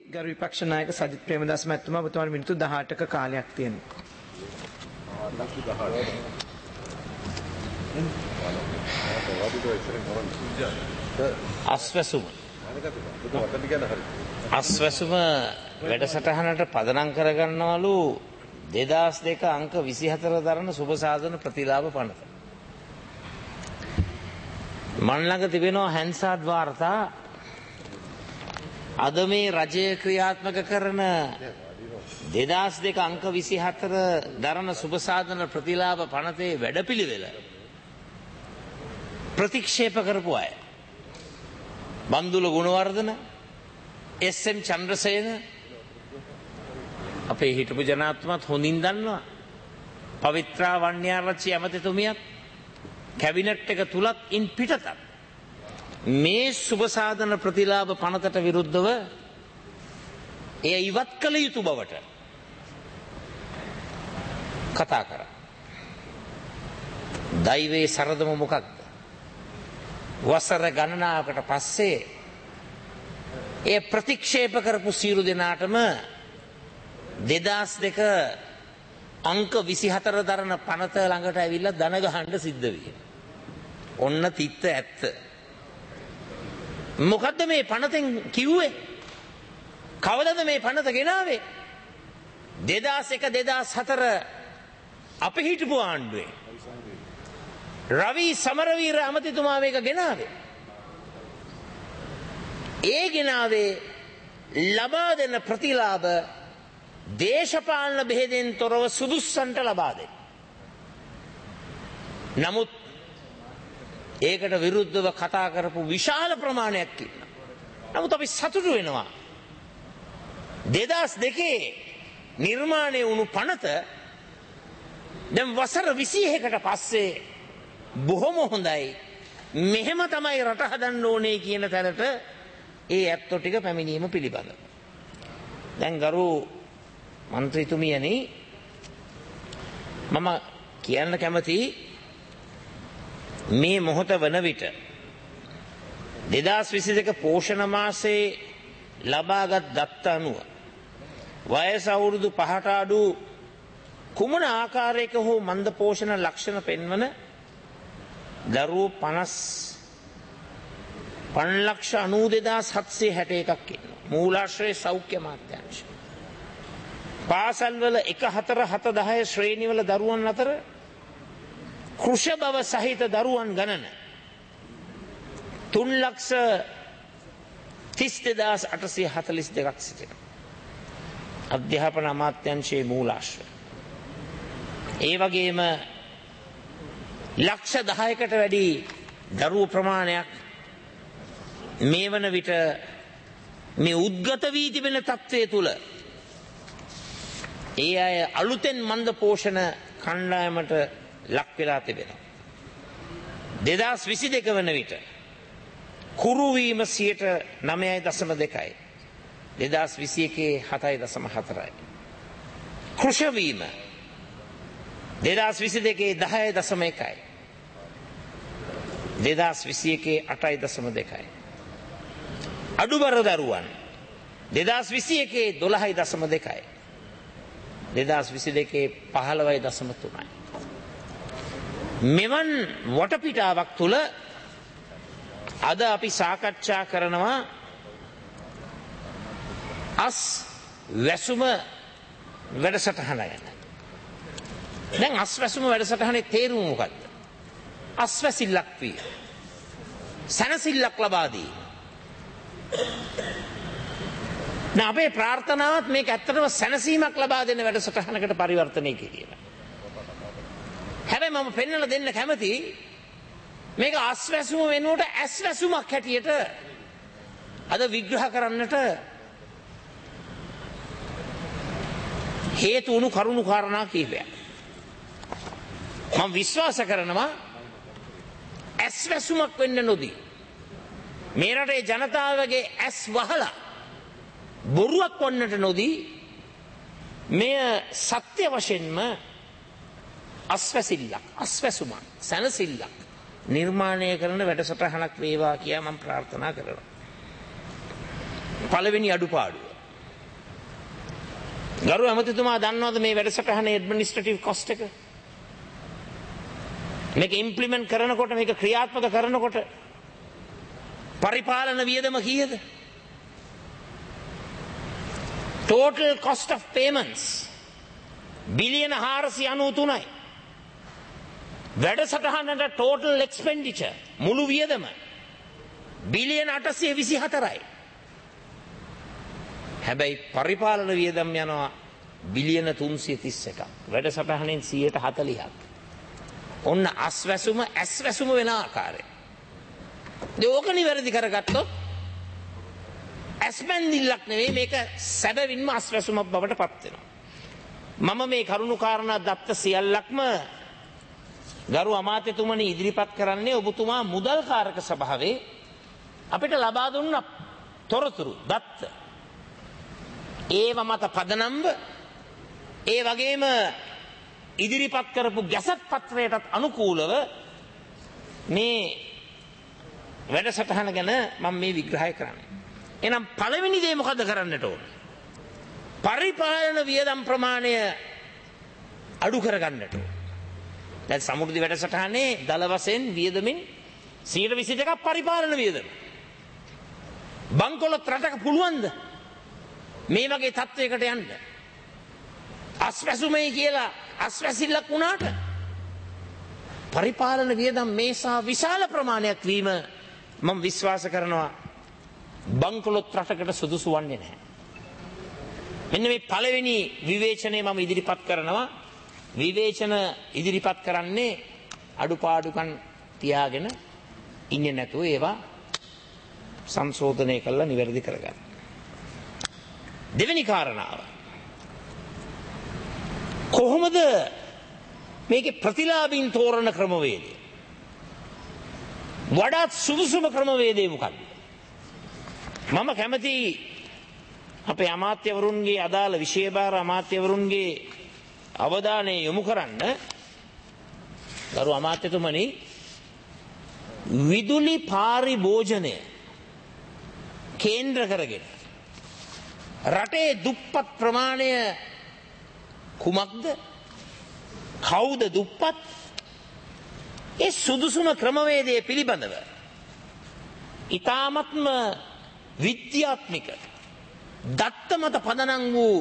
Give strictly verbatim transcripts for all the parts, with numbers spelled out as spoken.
ගරු විපක්ෂ නායක සජිත් ප්‍රේමදාස මහත්මයා ඔබතුමාට මිනිත්තු දහඅටක කාලයක් තියෙනවා. අස්වැසුම අස්වැසුම වැඩසටහනට පදනම් කරගන්නවලු දෙදාස් දෙක අංක විසිහතර දරන සුබ සාධන ප්‍රතිලාභ පනත. මන් ළඟ තිබෙනවා හැන්සාඩ් වාර්තා. අද මේ රජය ක්‍රියාත්මක කරන දෙදාස් දෙක අංක විසිහතර දරන සුබ සාධන ප්‍රතිලාභ පනතේ වැඩපිළිවෙල ප්‍රතික්ෂේප කරපු අය. බන්දුල ගුණවර්ධන, එස් එම් චන්ද්‍රසේන අපේ හිටපු ජනාධිපතිතුමත් හොඳින් දන්නවා. පවිත්‍රා වන්‍යාරච්චි ඇමතිතුමියත් කැබිනට් එක තුලත් ඉන් පිටතත් මේ සුබ සාධන ප්‍රතිලාභ පනතට විරුද්ධව එය ඉවත් කළ යුතු බවට කතා කරා. දෛවයේ සරදම මොකක්ද? වසර ගණනාවකට පස්සේ ඒ ප්‍රතික්ෂේප කරපු සියලු දෙනාටම දෙදාස් දෙක අංක විසිහතර දරන පනත ළඟට ඇවිල්ලා දන ගහන්න සිද්ධ විය. ඔන්න තිත්ත ඇත්ත. මොකද්ද මේ පනතෙන් කිව්වේ? කවදද මේ පනත ගෙනාවේ? දෙදාස් එක දෙදාස් හතර අපි හිටපු ආණ්ඩුවේ රවි සමරවීර ඇමතිතුමා මේක ගෙනාවේ. ඒ ගෙනාවේ ලබා දෙන ප්‍රතිලාභ දේශපාලන බෙහෙදෙන් තොරව සුදුස්සන්ට ලබා දෙන්න. නමුත් ඒකට විරුද්ධව කතා කරපු විශාල ප්‍රමාණයක් ඉන්නවා. නමුත් අපි සතුටු වෙනවා. දෙදාස් දෙකේ නිර්මාණය වුණු පනත දැන් වසර විසිහකට පස්සේ බොහොම හොඳයි. මෙහෙම තමයි රට හදන්න ඕනේ කියන තැනට ඒ ඇත්තෝ ටික පැමිණීම පිළිබඳ. දැන් ගරු මන්ත්‍රීතුමියනි, මම කියන්න කැමති මේ මොහොත වන විට දෙදාස් විසි දෙක පෝෂණ මාසයේ ලබාගත් දත්ත අනුව වයස අවුරුදු පහට අඩු කුමන ආකාරයක හෝ මන්ද පෝෂණ ලක්ෂණ පෙන්වන දරුවෝ පනස් ලක්ෂ අනූ දෙදාස් හත්සිය හැට එකක් ඉන්නවා. මූලාශ්‍රයේ සෞඛ්‍ය අමාත්‍යාංශ. පාසල්වල එක හතර හත දහය ශ්‍රේණිවල දරුවන් අතර කෘෂ බව සහිත දරුවන් ගණන තුන් ලක්ෂ තිස් දෙදාස් අටසිය හතළිස් දෙකක් සිටිනවා. අධ්‍යාපන අමාත්‍යාංශයේ මූලාශ්‍රය. ඒ වගේම ලක්ෂ දහයකට වැඩි දරුවෝ ප්‍රමාණයක් මේ වන විට මේ උද්ගත වී තිබෙන තත්ත්වය තුළ ඒ අය අලුතෙන් මන්ද පෝෂණ කණ්ඩායමට ලක් වෙලා තිබෙනවා. දෙදාස් විසි දෙක වන විට කුරුවීම සියයට නවයයි දශම දෙකයි. දෙදාස් විසි එකේ හතයි දශම හතරයි. කෘෂවීම දෙදාස් විසි දෙකේ දහයයි දශම එකයි. දෙදාස් විසි එකේ අටයි දශම දෙකයි. අඩුබර දරුවන් දෙදාස් විසි එකේ දොළහයි දශම දෙකයි. දෙදාස් විසි දෙකේ පහළවයි දශම තුනයි. මෙවන් වටපිටාවක් තුළ අද අපි සාකච්ඡා කරනවා අස් වැසුම වැඩසටහන ගැන. දැන් අස් වැසුම වැඩසටහනේ තේරුම මොකද්ද? අස්වැසිල්ලක් විය. සැනසිල්ලක් ලබා දී. දැන් අපේ ප්‍රාර්ථනාවත් මේක ඇත්තටම සැනසීමක් ලබා දෙන වැඩසටහනකට පරිවර්තනය කිරීම. හැබැයි මම පෙන්වලා දෙන්න කැමති මේක අස්වැසුම වෙනුවට ඇස්වැසුමක් හැටියට අද විග්‍රහ කරන්නට හේතු වුණු කරුණු කාරණා කිහිපයක්. මම විශ්වාස කරනවා ඇස්වැසුමක් වෙන්න නොදී මේ රටේ ජනතාවගේ ඇස් වහලා බොරුවක් වන්නට නොදී මෙය සත්‍ය වශයෙන්ම අස්වැසිල්ලක් අස්වැසුමක් සැනසිල්ලක් නිර්මාණය කරන වැඩසටහනක් වේවා කියලා මම ප්‍රාර්ථනා කරනවා. පළවෙනි අඩුපාඩුව ගරු ඇමතිතුමා දන්නවද මේ වැඩසටහනේ ඇඩ්මිනිස්ට්‍රේටිව් කොස්ට් එක? මේක ඉම්ප්ලිමන්ට් කරනකොට මේක ක්‍රියාත්මක කරනකොට පරිපාලන වියදම කීයද? total cost of payments බිලියන හාරසිය අනූ තුනයි. වැඩසටහනට total expenditure මුළු වියදම බිලියන අටසිය විසිහතරයි. හැබැයි පරිපාලන වියදම් යනවා බිලියන තුන්සිය තිස් එකක්. වැඩසටහනෙන් සියයට හතළිහක්. ඔන්න අස්වැසුම ඇස්වැසුම වෙන ආකාරය. ඕක නිවැරදි කරගත්තොත් ඇස්බැන්දිල්ලක් නෙවෙයි මේක සැබවින්ම අස්වැසුමක් බවට පත් වෙනවා. මම මේ කරුණු කාරණා දත්ත සියල්ලක්ම ගරු අමාත්‍යතුමනි ඉදිරිපත් කරන්නේ ඔබතුමා මුදල් කාරක සභාවේ අපිට ලබා දුන්න තොරතුරු දත්ත. ඒව මත පදනම්ව ඒ වගේම ඉදිරිපත් කරපු ගැසට් පත්‍රයටත් අනුකූලව මේ වැඩසටහන ගැන මම මේ විග්‍රහය කරන්නේ. එහෙනම් පළවෙනි දේ මොකද කරන්නට ඕන? පරිපාලන වියදම් ප්‍රමාණය අඩු කරගන්නට ඕන. දැන් සමෘද්ධි වැඩසටහනේ දල වශයෙන් වියදමින් සියයට විසි දෙකක් පරිපාලන වියදම. බංකොලොත් රටක පුළුවන්ද මේ වගේ තත්වයකට යන්න? අස්වැසුමයි කියලා අස්වැසිල්ලක් වුණාට පරිපාලන වියදම් මේසා විශාල ප්‍රමාණයක් වීම මම විශ්වාස කරනවා බංකොලොත් රටකට සුදුසු වන්නේ නැහැ. මෙන්න මේ පළවෙනි විවේචනය මම ඉදිරිපත් කරනවා. විවේචන ඉදිරිපත් කරන්නේ අඩුපාඩුකම් තියාගෙන ඉන්නේ නැතුව ඒවා සංශෝධනය කරලා නිවැරදි කරගන්න. දෙවෙනි කාරණාව කොහොමද මේකේ ප්‍රතිලාභීන් තෝරන ක්‍රමවේදය? වඩාත් සුදුසුම ක්‍රමවේදය මොකක්ද? මම කැමති අපේ අමාත්‍යවරුන්ගේ අදාළ විශේෂභාර අමාත්‍යවරුන්ගේ අවධානය යොමු කරන්න. ගරු අමාත්‍යතුමනි, විදුලි පාරිභෝජනය කේන්ද්‍ර කරගෙන රටේ දුප්පත් ප්‍රමාණය කුමක්ද? කවුද දුප්පත්? ඒ සුදුසුම ක්‍රමවේදය පිළිබඳව ඊ타මත්ම විද්‍යාත්මක දත්ත මත පදනම් වූ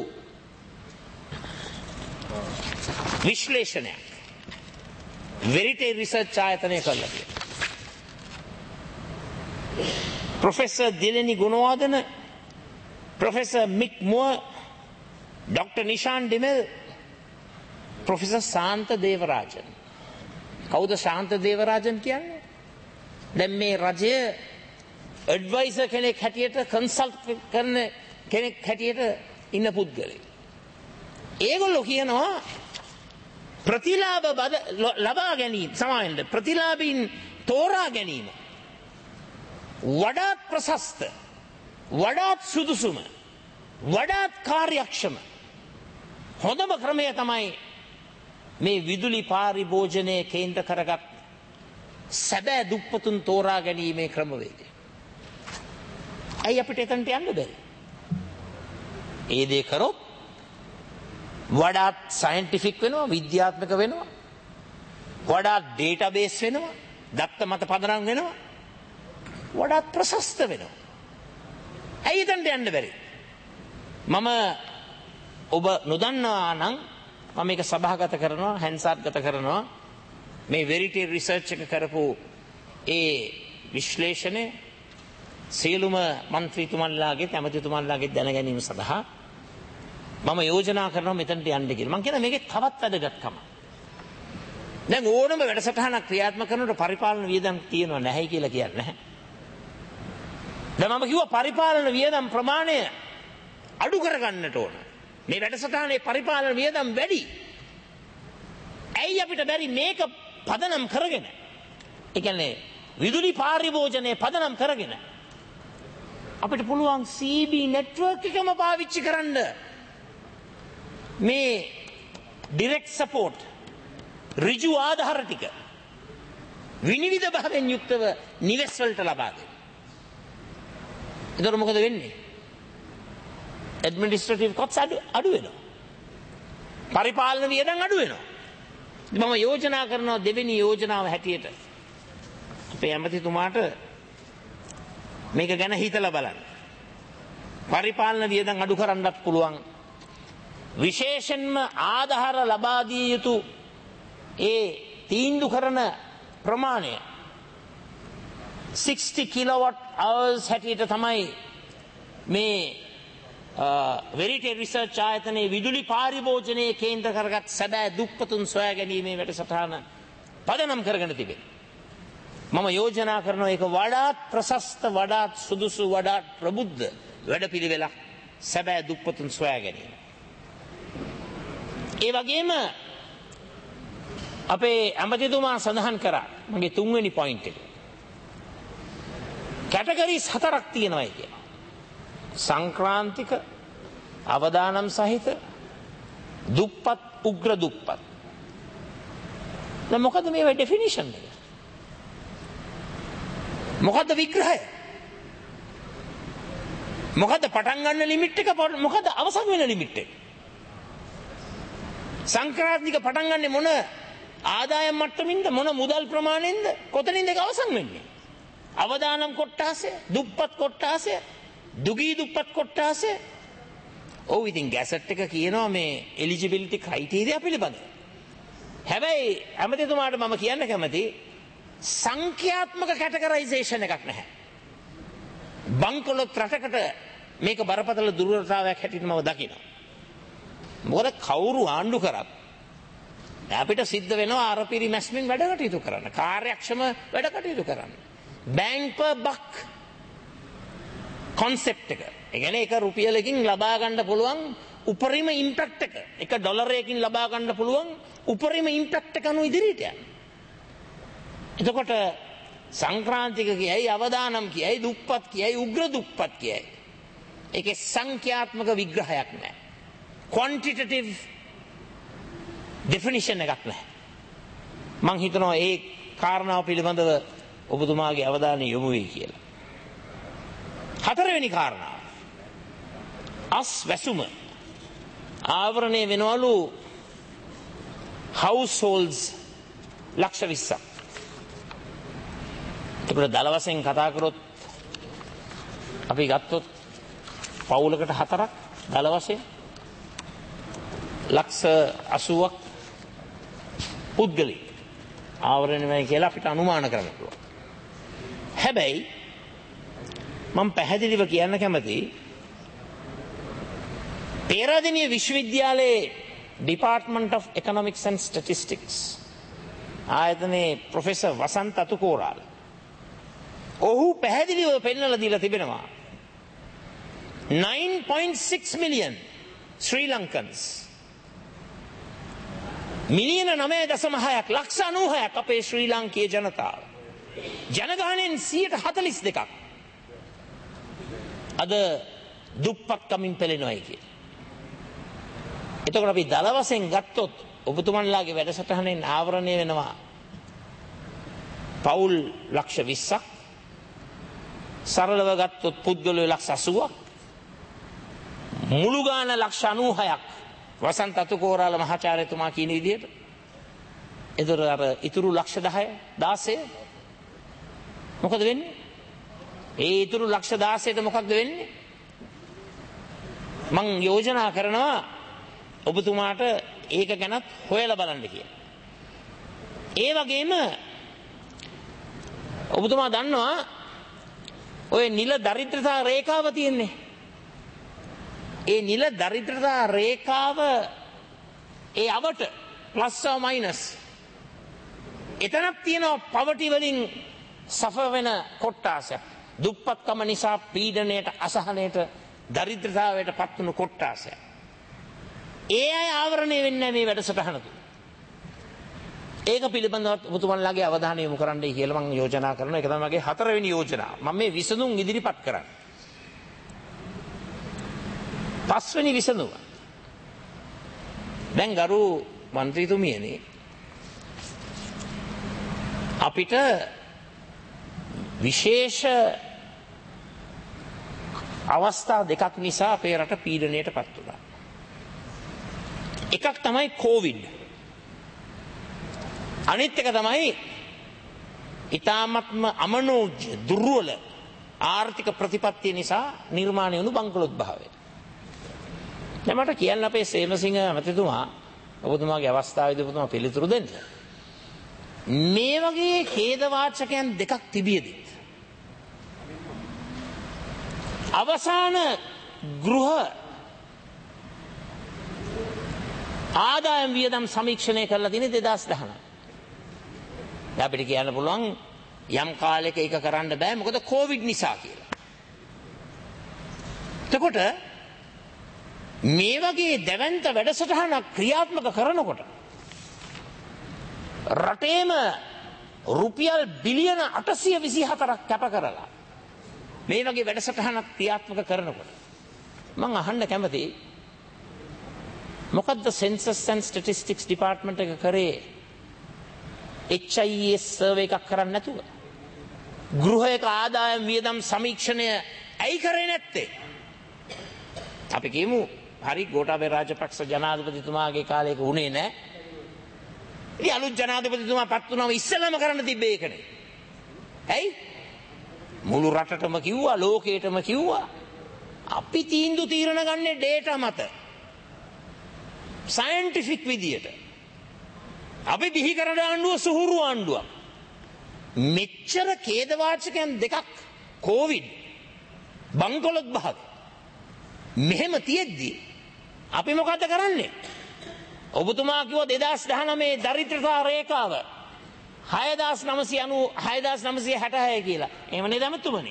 විශ්ලේෂණයක් වෙරිටේ රිසර්ච් ආයතනය කළා කියලා. Professor Dileni Gunawardena, professor Mick Moore, doctor Nishan de Mel, professor Shantha Devarajan. කවුද ශාන්ත දේවරාජන් කියන්නේ? දැන් මේ රජය ඇඩ්වයිසර් කෙනෙක් හැටියට කන්සල්ට් කරන කෙනෙක් හැටියට ඉන්න පුද්ගලෙක්. ඒගොල්ලෝ කියනවා ප්‍රතිලාභ ලබා ගැනීම සමාවෙන්න ප්‍රතිලාභීන් තෝරා ගැනීම වඩාත් ප්‍රශස්ත, වඩාත් සුදුසුම, වඩාත් කාර්යක්ෂම හොඳම ක්‍රමය තමයි මේ විදුලි පාරිභෝජනයේ කේන්ද්‍ර කරගත් සැබෑ දුප්පතුන් තෝරා ගැනීමේ ක්‍රමවේදය. ඇයි අපිට එතනට යන්න බැරි? ඒ දේ කරොත් වඩාත් සයන්ටිෆික් වෙනවා, විද්‍යාත්මක වෙනවා, වඩාත් ඩේටාබේස් වෙනවා, දත්ත මත පදනම් වෙනවා, වඩාත් ප්‍රශස්ත වෙනවා. ඇයි එතනට යන්න බැරි? මම ඔබ නොදන්නවා නම් මම මේක සභාගත කරනවා, හැන්සාත්ගත කරනවා. මේ වෙරිටි රිසර්ච් එක කරපු ඒ විශ්ලේෂණය සියලුම മന്ത്രിතුමන්ලාගේ ඇමතිතුමන්ලාගේ දැන ගැනීම සඳහා මම යෝජනා කරනවා මෙතනට යන්න කියලා. මම කියන මේකේ තවත් වැදගත්කම. දැන් ඕනම වැඩසටහනක් ක්‍රියාත්මක කරනකොට පරිපාලන වියදම් තියෙනව නැහැයි කියලා කියන්නේ නැහැ. දැන් මම කිව්වා පරිපාලන වියදම් ප්‍රමාණය අඩු කරගන්නට ඕන. මේ වැඩසටහනේ පරිපාලන වියදම් වැඩි. ඇයි අපිට බැරි මේක පදනම් කරගෙන? ඒ කියන්නේ විදුලි පාරිභෝජනයේ පදනම් කරගෙන අපිට පුළුවන් සී බී නෙට්වර්ක් එකම පාවිච්චි කරන්න. මේ ඩිරෙක්ට් සපෝට් ඍජු ආධාර ටික විනිවිද භාවයෙන් යුක්තව නිවෙස් වලට ලබා දෙන්න. එතකොට මොකද වෙන්නේ? ඇඩ්මිනිස්ට්‍රේටිව් කොස්ට් අඩු අඩු වෙනවා. පරිපාලන වියදම් අඩු වෙනවා. මම යෝජනා කරනවා දෙවෙනි යෝජනාව හැටියට අපේ ඇමතිතුමාට මේක ගැන හිතලා බලන්න. පරිපාලන වියදම් අඩු කරන්නත් පුළුවන්. විශේෂයෙන්ම ආධාර ලබා දිය යුතු ඒ තීන්දුව කරන ප්‍රමාණය sixty kilowatt hours හැටියට තමයි මේ වෙරිටි රිසර්ච් ආයතනයේ විදුලි පාරිභෝජනයේ කේන්ද්‍ර කරගත් සැබෑ දුප්පතුන් සොයා ගැනීමේ වැඩසටහන පදනම් කරගෙන තිබෙනවා. මම යෝජනා කරනවා ඒක වඩාත් ප්‍රශස්ත වඩාත් සුදුසු වඩාත් ප්‍රබුද්ධ වැඩපිළිවෙලක් සැබෑ දුප්පතුන් සොයා ගැනීම. ඒ වගේම අපේ ඇමතිතුමා සඳහන් කරා මගේ තුන්වෙනි පොයින්ට් එක. කැටගරිස් හතරක් තියෙනවායි කියලා. සංක්‍රාන්තික, අවදානම් සහිත, දුප්පත්, උග්‍ර දුප්පත්. දැන් මොකද මේවා ඩෙෆිනිෂන් එක? මොකද්ද විග්‍රහය? මොකද්ද පටන් ගන්න ලිමිට් එක? මොකද්ද අවසන් වෙන ලිමිට් එක? සංක්‍රාන්තික පටන් ගන්නේ මොන ආදායම් මට්ටමින්ද? මොන මුදල් ප්‍රමාණයෙන්ද? කොතනින්ද ඒක අවසන් වෙන්නේ? අවදානම් කොට්ටාසය, දුප්පත් කොට්ටාසය, දුගී දුප්පත් කොට්ටාසය. ඔව් ඉතින් ගැසට් එක කියනවා මේ එලිජිබිලිටි ක්‍රයිටීරියා පිළිබඳව. හැබැයි ඇමතිතුමාට මම කියන්න කැමති සංඛ්‍යාත්මක කැටගරයිසේෂන් එකක් නැහැ. බංකොලොත් රටකට මේක බරපතල දුර්වලතාවයක් හැටියට මම දකිනවා. මොකද කවුරු ආණ්ඩු කරත් අපිට සිද්ධ වෙනවා අර පිරිමැස්මින් වැඩ කටයුතු කරන්න, කාර්යක්ෂම වැඩ කටයුතු කරන්න. බැංක් පර් බක් කොන්සෙප්ට් එක. ඒ කියන්නේ එක රුපියලකින් ලබා ගන්න පුළුවන් උපරිම ඉම්පැක්ට් එක, එක ඩොලරයකින් ලබා ගන්න පුළුවන් උපරිම ඉම්පැක්ට් එක අනුව ඉදිරියට යන්න. එතකොට සංක්‍රාන්තික කියයි, අවදානම් කියයි, දුප්පත් කියයි, උග්‍ර දුප්පත් කියයි. ඒකේ සංඛ්‍යාත්මක විග්‍රහයක් නැහැ. quantitative definition එකක් නැහැ. මම හිතනවා ඒ කාරණාව පිළිබඳව ඔබතුමාගේ අවධානය යොමු වෙයි කියලා. හතරවෙනි කාරණාව. අස් වැසුම ආවරණය වෙනවලු households ලක්ෂ විස්සක්. ඒකට දල වශයෙන් කතා කරොත් අපි ගත්තොත් පවුලකට හතරක් දල වශයෙන් ලක්ෂ අසූවක් පුද්ගලෙක් ආවරණය වෙයි කියලා අපිට අනුමාන කරන්න පුළුවන්. හැබැයි මම පැහැදිලිව කියන්න කැමතියි පේරාදෙණිය විශ්වවිද්‍යාලයේ department of economics and statistics ආයතනයේ ප්‍රොෆෙසර් වසන්ත අතුකෝරාල ඔහු පැහැදිලිව පෙන්නලා දීලා තිබෙනවා nine point six million ශ්‍රී ලංකන්ස් මිලියන නවය දශම හයක් ලක්ෂ අනූහයක් අපේ ශ්‍රී ලාංකීය ජනතාව ජනගහනයෙන් සියයට හතළිස් දෙකක් අද දුප්පත්කමින් පෙළෙනවායි කිය. එතකොට අපි දල වශයෙන් ගත්තොත් ඔබතුමන්ලාගේ වැඩසටහනෙන් ආවරණය වෙනවා පවුල් ලක්ෂ විස්සක්, සරලව ගත්තොත් පුද්ගලයෝ ලක්ෂ අසූවක්, මුළු ගාන ලක්ෂ අනූහයක් වසන්ත අතුකෝරාල මහාචාර්යතුමා කියන විදිහට. එතකොට අර ඉතුරු ලක්ෂ දහය දාසය මොකද වෙන්නේ? ඒ ඉතුරු ලක්ෂ දාසයට මොකක්ද වෙන්නේ? මං යෝජනා කරනවා ඔබතුමාට ඒක ගැනත් හොයලා බලන්න කියලා. ඒ වගේම ඔබතුමා දන්නවා ඔය නිල දරිද්‍රතා රේඛාව තියෙන්නේ. ඒ නිල දරිද්‍රතා රේඛාව ඒ අවට ප්ලස් or මයිනස් එතනක් තියෙනවා පවර්ටි වලින් සෆර් වෙන කොට්ටාසයක්. දුප්පත්කම නිසා පීඩනයට, අසහනයට, දරිද්‍රතාවයට පත්වුණු කොට්ටාසය. ඒ අය ආවරණය වෙන්නේ මේ වැඩසටහන තුල. ඒක පිළිබඳව ඔබතුමන්ලාගේ අවධානය යොමු කරන්නයි කියලා මම යෝජනා කරනවා. ඒක තමයි මගේ හතරවෙනි යෝජනාව. මම මේ විසඳුම් ඉදිරිපත් කරන්නේ. පස්වෙනි විසඳුම. දැන් ගරු මන්ත්‍රීතුමියනි අපිට විශේෂ අවස්ථා දෙකක් නිසා අපේ රට පීඩනයට පත් වුණා. එකක් තමයි කොවිඩ්. අනිත් එක තමයි ඊ타මත්ම අමනෝජ්‍ය දුර්වල ආර්ථික ප්‍රතිපත්තිය නිසා නිර්මාණය වුණු බංකොලොත් භාවය. දැන් මට කියන්න අපේ සේමසිංහ මැතිතුමා ඔබතුමාගේ අවස්ථාවේදී ඔබතුමා පිළිතුරු දෙන්න. මේ වගේ ඛේදවාචකයන් දෙකක් තිබියදී අවසාන ගෘහ ආදායම් වියදම් සමීක්ෂණය කරලා තියෙන්නේ දෙදාස් දහනවය. අපිට කියන්න පුළුවන් යම් කාලයක ඒක කරන්න බෑ මොකද කොවිඩ් නිසා කියලා. එතකොට මේ වගේ දැවැන්ත වැඩසටහනක් ක්‍රියාත්මක කරනකොට රටේම රුපියල් බිලියන අටසිය විසිහතරක් කැප කරලා මේ වගේ වැඩසටහනක් ක්‍රියාත්මක කරනකොට මම අහන්න කැමතියි මොකද්ද සෙන්සස් ඇන්ඩ් ස්ටැටිස්ටික්ස් ඩිපාර්ට්මන්ට් එක කරේ H I S සර්වේ එකක් කරන්නේ නැතුව ගෘහයක ආදායම් වියදම් සමීක්ෂණය ඇයි කරේ නැත්තේ? අපි කියමු හරි ගෝඨාභය රාජපක්ෂ ජනාධිපතිතුමාගේ කාලයක උනේ නැහැ. ඉතින් අලුත් ජනාධිපතිතුමා පත් වුණාම ඉස්සෙල්ලාම කරන්න තිබ්බේ ඒකනේ. ඇයි? මුළු රටටම කිව්වා ලෝකේටම කිව්වා අපි තීන්දුව తీරන ගන්නේ ඩේටා මත. සයන්ටිෆික් විදියට. අපි බිහි කරන ආණ්ඩුව සුහුරු ආණ්ඩුවක්. මෙච්චර ඛේදවාචකයන් දෙකක් කොවිඩ් බංකොලොත් භාග මෙහෙම තියෙද්දි අපි මොකද කරන්නේ? ඔබතුමා කිව්වා දෙදාස් දහනවය දරිද්‍රතා රේඛාව හයදාස් නවසිය අනූ හයදාස් නවසිය හැටහය කියලා. එහෙම නේද අමතුමනි?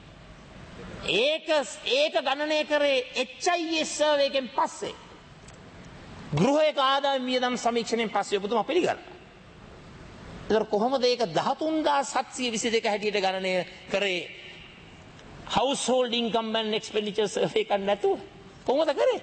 ඒක ඒක ගණනය කරේ H I S සර්වේ එකෙන් පස්සේ. ගෘහයක ආදායම් වියදම් සමීක්ෂණයෙන් පස්සේ ඔබතුමා පිළිගන්නවා. ඒතර කොහොමද ඒක දහතුන්දාස් හත්සිය විසිදෙක හැටියට ගණනය කරේ household income and expenditure survey එකක් නැතුව? කොහොමද කරේ?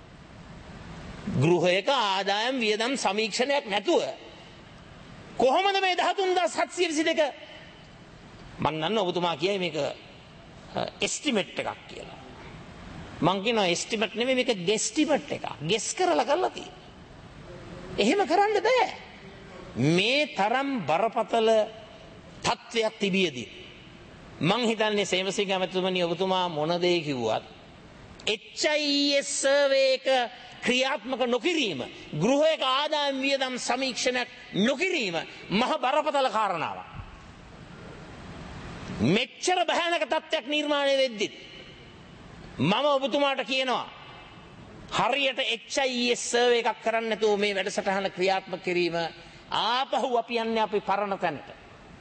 ගෘහයක ආදායම් වියදම් සමීක්ෂණයක් නැතුව කොහොමද මේ දහතුන්දාස් හත්සිය විසිදෙක? මම දන්නවා ඔබතුමා කියයි මේක එස්ටිමේට් එකක් කියලා. මං කියනවා එස්ටිමේට් නෙමෙයි මේක ගෙස්ටිමේට් එකක්. ගෙස් කරලා කරලා තියෙන්නේ. එහෙම කරන්න බෑ. මේ තරම් බරපතල තත්වයක් තිබියදී මං හිතන්නේ සේමසිංහ මැතිතුමනි ඔබතුමා මොන දේ කිව්වත් H I S සර්වේ එක ක්‍රියාත්මක නොකිරීම ගෘහයක ආදායම් වියදම් සමීක්ෂණයක් නොකිරීම මහ බරපතල කාරණාවක්. මෙච්චර භයානක තත්ත්වයක් නිර්මාණය වෙද්දි මම ඔබතුමාට කියනවා හරියට H I S සර්වේ එකක් කරන්න නැතුව මේ වැඩසටහන ක්‍රියාත්මක කිරීම ආපහු අපි යන්නේ අපි පරණ තැනට.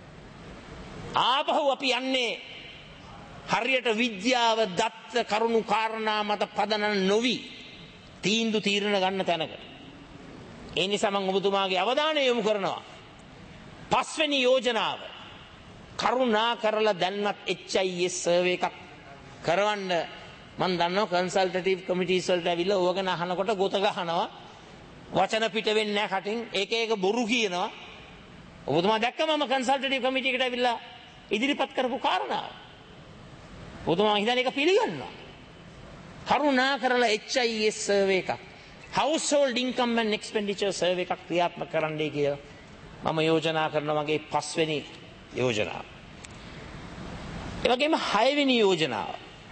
ආපහු අපි යන්නේ හරියට විද්‍යාව දත්ත කරුණු කාරණා මත පදනම නොවි තීන්දුව తీරන ගන්න තැනකට. ඒ නිසා මම ඔබතුමාගේ අවධානය යොමු කරනවා පස්වෙනි යෝජනාව කරුණා කරලා දැන්වත් H I S සර්වේ එකක් කරවන්න. මම දන්නවා කන්සල්ටටිව් කමිටිස් වලට ඇවිල්ලා ඕගන අහනකොට ගොත ගහනවා වචන පිට වෙන්නේ නැහැ කටින් එක එක බොරු කියනවා. ඔබතුමා දැක්ක මම කන්සල්ටටිව් කමිටි එකට ඇවිල්ලා ඉදිරිපත් කරපු කාරණාව. ඔබතුමා හිතන්නේ ඒක පිළිගන්නවා. කරුණා කරලා H I S සර්වේ එකක් household income and expenditure survey එකක් ක්‍රියාත්මක කරන්නයි කියලා මම යෝජනා කරනවා මගේ පස්වෙනි යෝජනාව. ඒ වගේම හයවෙනි යෝජනාව.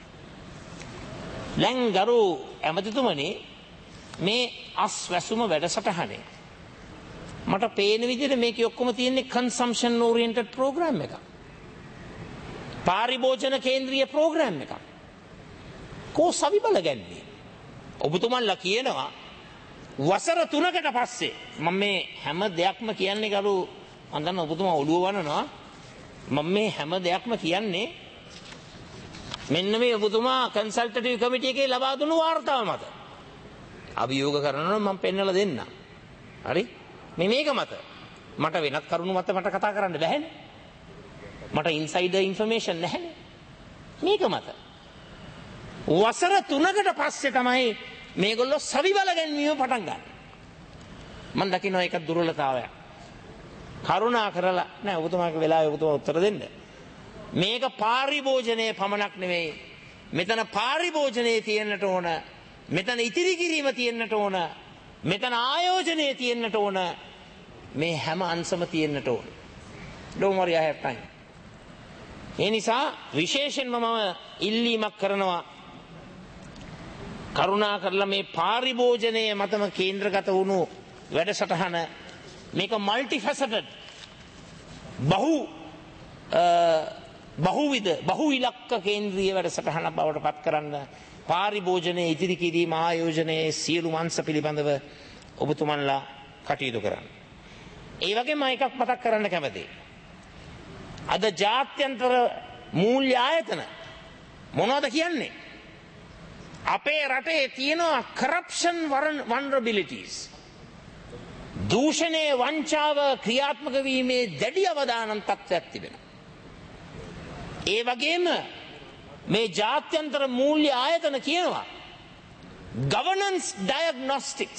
දැන් ගරු ඇමතිතුමනි මේ අස්වැසුම වැඩසටහනේ මට පේන විදිහට මේකේ ඔක්කොම තියෙන්නේ consumption oriented program එකක්. පාරිභෝජන කේන්ද්‍රීය ප්‍රෝග්‍රෑම් එකක්. කෝ සවි බල ගැන්නේ. ඔබතුමන්ලා කියනවා වසර තුනකට පස්සේ මම මේ හැම දෙයක්ම කියන්නේ ගරු මම දන්න ඔබතුමා ඔළුව වනනවා මම මේ හැම දෙයක්ම කියන්නේ මෙන්න මේ ඔබතුමා කන්සල්ටටිව් කමිටි එකේ ලබා දුණු වාර්තාව මත අභියෝග කරනවා මම පෙන්නලා දෙන්නම්. හරි? මේ මේක මත මට වෙනත් කරුණු මත මට කතා කරන්න බැහැනේ. මට ඉන්සයිඩර් ඉන්ෆර්මේෂන් නැහැනේ. මේක මත වසර තුනකට පස්සේ තමයි මේගොල්ලෝ සවි බල ගැනීම පටන් ගන්න. මම දකිනවා ඒක දුර්වලතාවයක්. කරුණා කරලා නෑ ඔබතුමාගේ වෙලාවේ ඔබතුමා උත්තර දෙන්න. මේක පාරිභෝජනයේ පමණක් නෙවෙයි. මෙතන පාරිභෝජනයේ තියෙන්නට ඕන. මෙතන ඉතිරි කිරීම තියෙන්නට ඕන. මෙතන ආයෝජනය තියෙන්නට ඕන. මේ හැම අංශම තියෙන්නට ඕන. Don't worry, I have time. ඒ නිසා විශේෂයෙන්ම මම ඉල්ලීමක් කරනවා කරුණා කරලා මේ පාරිභෝජනයේ මතම කේන්ද්‍රගත වුණු වැඩසටහන මේක මල්ටි ෆැසටඩ් බහු බහුවිධ බහු ඉලක්ක කේන්ද්‍රීය වැඩසටහනක් බවට පත් කරන්න පාරිභෝජනයේ ඉදිරි කිරීම ආයෝජනයේ සියලු අංශ පිළිබඳව ඔබතුමන්ලා කටයුතු කරන්න. ඒ වගේම එකක් මතක් කරන්න කැමතියි. අද ජාත්‍යන්තර මූල්‍ය ආයතන මොනවද කියන්නේ? අපේ රටේ තියෙනවා කරප්ෂන් වල්නරබිලිටීස්. දූෂණයේ වංචාව ක්‍රියාත්මක වීමේ දැඩි අවදානම් තත්ත්වයක් තිබෙනවා. ඒ වගේම මේ ජාත්‍යන්තර මූල්‍ය ආයතන කියනවා governance diagnostics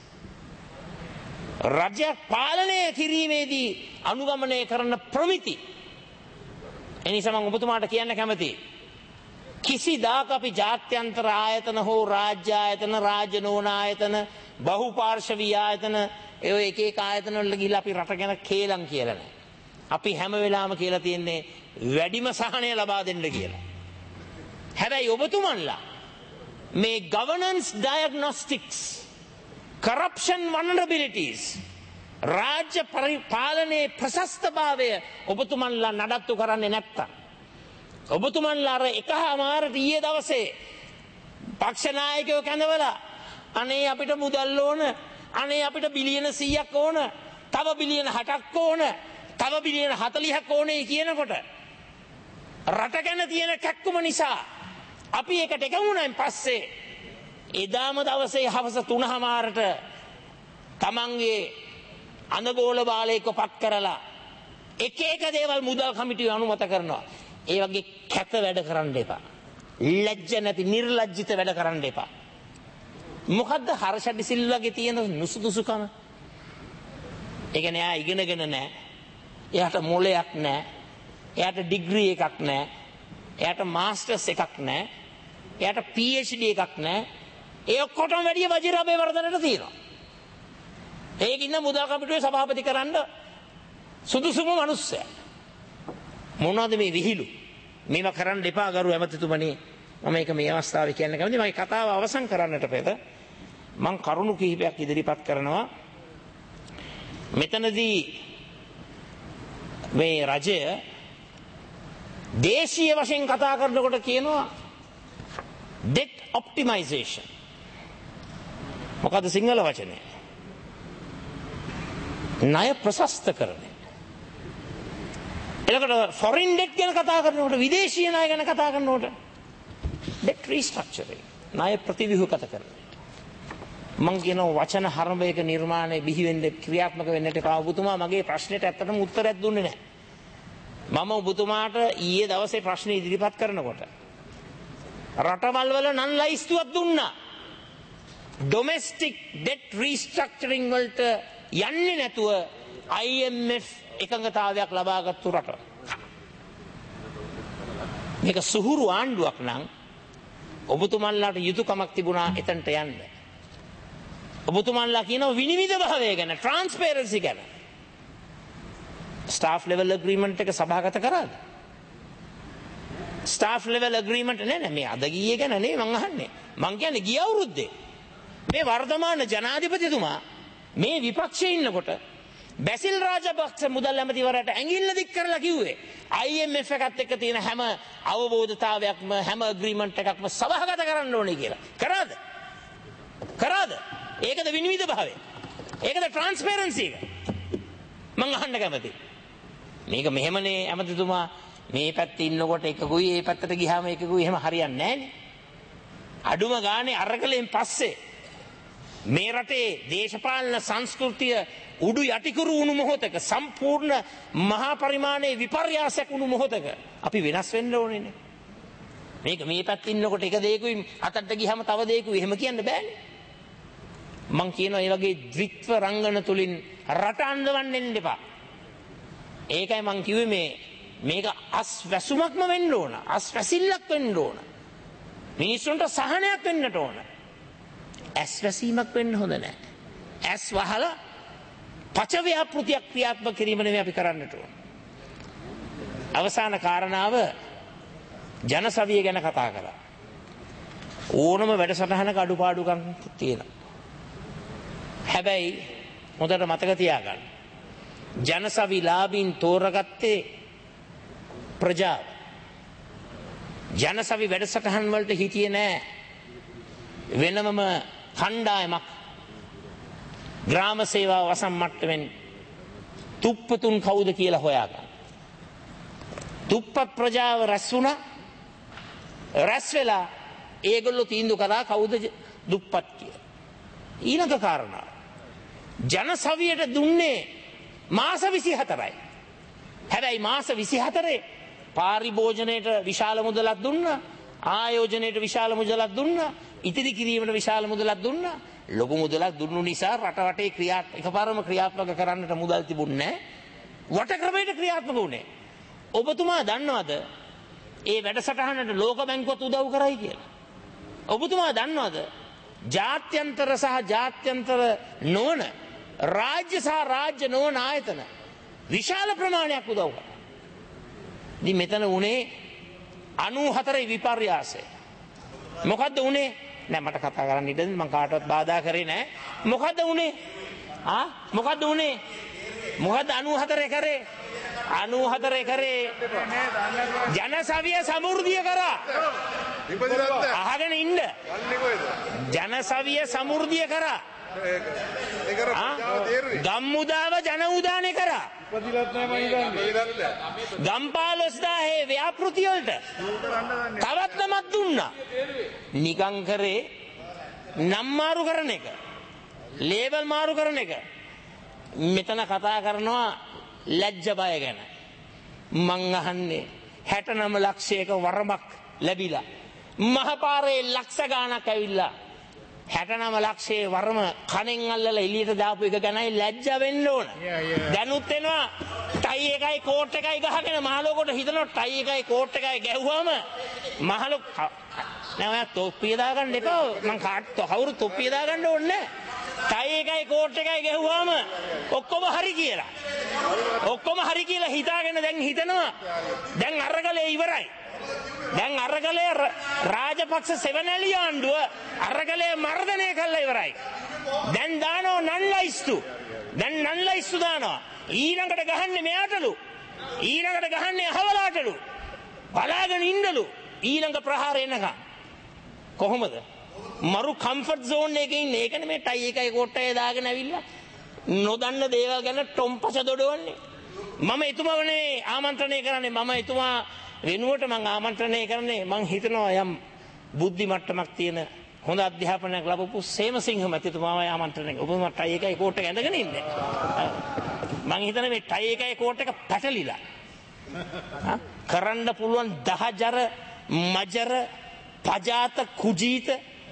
රජයක් පාලනය කිරීමේදී අනුගමනය කරන ප්‍රමිති. එනිසා මම ඔබතුමාට කියන්න කැමතියි කිසිදාක අපි ජාත්‍යන්තර ආයතන හෝ රාජ්‍ය ආයතන රාජ්‍ය නොවන ආයතන බහුපාර්ශවීය ආයතන ඒ එක එක ආයතන වල ගිහිල්ලා අපි රට ගැන කේලම් කියලා නැහැ. අපි හැම වෙලාවෙම කියලා තියෙන්නේ වැඩිම සහනය ලබා දෙන්න කියලා. හැබැයි ඔබතුමන්ලා මේ governance diagnostics corruption vulnerabilities රාජ්‍ය පාලනයේ ප්‍රශස්තභාවය ඔබතුමන්ලා නඩත්තු කරන්නේ නැත්තම් ඔබතුමන්ලා අර එකමාරට ඊයේ දවසේ පක්ෂ නායකයෝ කැඳවලා අනේ අපිට මුදල් ඕන අනේ අපිට බිලියන සීයක් ඕන තව බිලියන හතක් ඕන තව බිලියන හතළිහක් ඕනේ කියනකොට රට ගැන තියෙන කැක්කුම නිසා අපි ඒකට එකමුණෙන් පස්සේ එදාම දවසේ හවස තුනමාරට තමන්ගේ අනගෝල බාලයෙක්ව පත් කරලා එක එක දේවල් මුදල් කමිටුව අනුමත කරනවා. ඒ වගේ කැත වැඩ කරන්න එපා. ලැජ්ජ නැති නිර්ලජ්ජිත වැඩ කරන්න එපා. මොකද්ද හර්ෂ ඩිසිල්වාගේ තියෙන නුසුදුසුකම? ඒ කියන්නේ එයා ඉගෙනගෙන නැහැ. එයාට මොලයක් නැහැ. එයාට ඩිග්‍රී එකක් නැහැ. එයාට මාස්ටර්ස් එකක් නැහැ. එයාට පී එච් ඩී එකක් නැහැ. ඒ ඔක්කොටම වැඩිය වජිරාබේ වර්ධනට තියෙනවා. ඒකින්න මුදල් කමිටුවේ සභාපති කරන්න සුදුසුම මිනිස්සයා. මොනවද මේ විහිළු? මේවා කරන්න එපා ගරු ඇමතිතුමනි. මම මේක මේ අවස්ථාවේ කියන්න කැමතියි. මගේ කතාව අවසන් කරන්නට පෙර මම කරුණු කිහිපයක් ඉදිරිපත් කරනවා. මෙතනදී මේ රජය දේශීය වශයෙන් කතා කරනකොට කියනවා debt optimization. මොකද්ද සිංහල වචනේ? ණය ප්‍රශස්තකරණය. එතකොට foreign debt ගැන කතා කරනකොට විදේශීය ණය ගැන කතා කරනකොට debt restructuring ණය ප්‍රතිව්‍යුහගත කරන. මම කියන වචන හරඹයක නිර්මාණය බිහි වෙන්නේ ක්‍රියාත්මක වෙන්නට එපා. ඔබතුමා මගේ ප්‍රශ්නෙට ඇත්තටම උත්තරයක් දුන්නේ නැහැ. මම ඔබතුමාට ඊයේ දවසේ ප්‍රශ්න ඉදිරිපත් කරනකොට රටවල් වල නන් ලයිස්තුවක් දුන්නා. domestic debt restructuring වලට යන්නේ නැතුව I M F එකඟතාවයක් ලබාගත්තු රට. මේක සුහුරු ආණ්ඩුවක් නම් ඔබතුමන්ලාට යුතුයකමක් තිබුණා එතනට යන්න. ඔබතුමන්ලා කියනවා විනිවිද භාවය ගැන, ට්‍රාන්ස්පරන්සි ගැන. ස්ටාෆ් ලෙවල් ඇග්‍රීමන්ට් එක සභාගත කරාද? ස්ටාෆ් ලෙවල් ඇග්‍රීමන්ට් නෑ නෑ මේ අද ගියේ ගැන නේ මං අහන්නේ. මං කියන්නේ ගිය අවුරුද්දේ මේ වර්තමාන ජනාධිපතිතුමා මේ විපක්ෂයේ ඉන්නකොට බැසිල් රාජපක්ෂ මුදල් ඇමතිවරයාට ඇඟිල්ල දික් කරලා කිව්වේ I M F එකත් එක්ක තියෙන හැම අවබෝධතාවයක්ම හැම ඇග්‍රීමන්ට් එකක්ම සභාගත කරන්න ඕනේ කියලා. කරාද? කරාද? ඒකද විනිවිද භාවය? ඒකද ට්‍රාන්ස්පරන්සි එක? මං අහන්න කැමතියි. මේක මෙහෙමනේ ඇමතිතුමා මේ පැත්තේ ඉන්නකොට එකකුයි ඒ පැත්තට ගියාම එකකුයි එහෙම හරියන්නේ නැහනේ. අඩුම ගානේ අරගලෙන් පස්සේ මේ රටේ දේශපාලන සංස්කෘතිය උඩු යටිකුරු වුණු මොහොතක සම්පූර්ණ මහා පරිමාණයේ විපර්යාසයක් වුණු මොහොතක අපි වෙනස් වෙන්න ඕනේනේ. මේක මේ පැත්තේ ඉන්නකොට එක දෙයකුයි අතට ගියාම තව දෙයකුයි එහෙම කියන්න බෑනේ. මං කියනවා මේ වගේ ද්විත්ව රංගන තුලින් රට අඳවන්න එන්න එපා. ඒකයි මං කිව්වේ මේ මේක අස් වැසුමක්ම වෙන්න ඕන. අස් වැසිල්ලක් වෙන්න ඕන. මිනිස්සුන්ට සහනයක් වෙන්නට ඕන. ඇස් වැසීමක් වෙන්න හොඳ නැහැ. ඇස් වහලා පච ව්‍යාපෘතියක් ක්‍රියාත්මක කිරීම නෙමෙයි අපි කරන්නට ඕන. අවසාන කාරණාව ජනසවිය ගැන කතා කරා. ඕනම වැඩසටහනක අඩුපාඩුකම් තියෙනවා. හැබැයි හොඳට මතක තියාගන්න. ජනසවි ලාභීන් තෝරගත්තේ ප්‍රජාව. ජනසවි වැඩසටහන් වලට හිටියේ නෑ වෙනමම කණ්ඩායමක් ග්‍රාම සේවා වසම් මට්ටමින් තුප්පතුන් කවුද කියලා හොයාගන්න. තුප්පත් ප්‍රජාව රැස් වුණා. රැස් වෙලා ඒගොල්ලෝ තීන්දුව කළා කවුද දුප්පත් කියලා. ඊළඟ කාරණා ජනසවියට දුන්නේ මාස විසිහතරයි. හැබැයි මාස විසිහතරේ පාරිභෝජනයට විශාල මුදලක් දුන්නා, ආයෝජනයට විශාල මුදලක් දුන්නා, ඉතිරි කිරීමට විශාල මුදලක් දුන්නා. ලොකු මුදලක් දුන්නු නිසා රට වටේ ක්‍රියාත්මක එකපාරම ක්‍රියාත්මක කරන්නට මුදල් තිබුණේ නැහැ. වට ක්‍රමයට ක්‍රියාත්මක වුණේ. ඔබතුමා දන්නවද ඒ වැඩසටහනට ලෝක බැංකුවත් උදව් කරයි කියලා? ඔබතුමා දන්නවද ජාත්‍යන්තර සහ ජාත්‍යන්තර නොවන රාජ්‍ය සහ රාජ්‍ය නොවන ආයතන විශාල ප්‍රමාණයක් උදව් කරා. ඉතින් මෙතන උනේ අනූහතරේ විපර්යාසය. මොකද්ද උනේ? නෑ මට කතා කරන්න ඉඩ දෙන්න, මම කාටවත් බාධා කරේ නෑ. මොකද්ද උනේ? ආ මොකද්ද උනේ? මොකද්ද අනූහතරේ කරේ? අනූහතරේ කරේ ජනසවිය සමෘද්ධිය කරා. අහගෙන ඉන්න. ජනසවිය සමෘද්ධිය කරා. ගම්මුදාව ජන උදානය කරා. ගම්පාලොස්දාහේ ව්‍යාපෘති වලට තවත් නමක් දුන්නා. නිකං කරේ නම් මාරු කරන එක, ලේබල් මාරු කරන එක. මෙතන කතා කරනවා ලැජ්ජ බය ගැන. මං අහන්නේ හැටනම ලක්ෂයක වරමක් ලැබිලා මහපාරේ ලක්ෂ ගාණක් ඇවිල්ලා හැටනම ලක්ෂයේ වරම කණෙන් අල්ලලා එළියට දාපු එක ගැනයි ලැජ්ජ වෙන්න ඕන. දැනුත් එනවා ටයි එකයි කෝට් එකයි ගහගෙන මහලොකට හිතනවා ටයි එකයි කෝට් එකයි ගැහුවාම මහලොක නෑ ඔයා තොප්පිය දාගන්න එපා. මං කාට කවුරු තොප්පිය දාගන්න ඕනේ නෑ. ටයි එකයි කෝට් එකයි ගැහුවාම ඔක්කොම හරි කියලා. ඔක්කොම හරි කියලා හිතාගෙන දැන් හිතනවා දැන් අරගලේ ඉවරයි. දැන් අරගලේ රාජපක්ෂ සෙවණැලි ආණ්ඩුව අරගලේ මර්ධනය කළා ඉවරයි. දැන් දානවා නන්ලයිස්තු. දැන් නන්ලයිස්තු දානවා. ඊළඟට ගහන්නේ මෙයාටලු. ඊළඟට ගහන්නේ අහවලාටලු. බලාගෙන ඉන්නලු. ඊළඟ ප්‍රහාර එනකම්. කොහොමද? මරු කම්ෆර්ට් සෝන් එකේ ඉන්නේ. ඒක නෙමෙයි ටයි එකයි කෝට් එකයි දාගෙන ඇවිල්ලා නොදන්න දේවල් ගැන ටොම්පච දොඩවන්නේ. මම එතුමාවනේ ආමන්ත්‍රණය කරන්නේ. මම එතුමා වෙනුවට මං ආමන්ත්‍රණය කරන්නේ මං හිතනවා යම් බුද්ධි මට්ටමක් තියෙන හොඳ අධ්‍යාපනයක් ලැබපු සේමසිංහ මැතිතුමාව ආමන්ත්‍රණය කරනවා. ඔබම ටයි එකයි කෝට් එක ඇඳගෙන ඉන්නේ. මං හිතන්නේ මේ ටයි එකයි කෝට් එක පැටලිලා. කරන්න පුළුවන් දහජර මජර පජාත කුජීත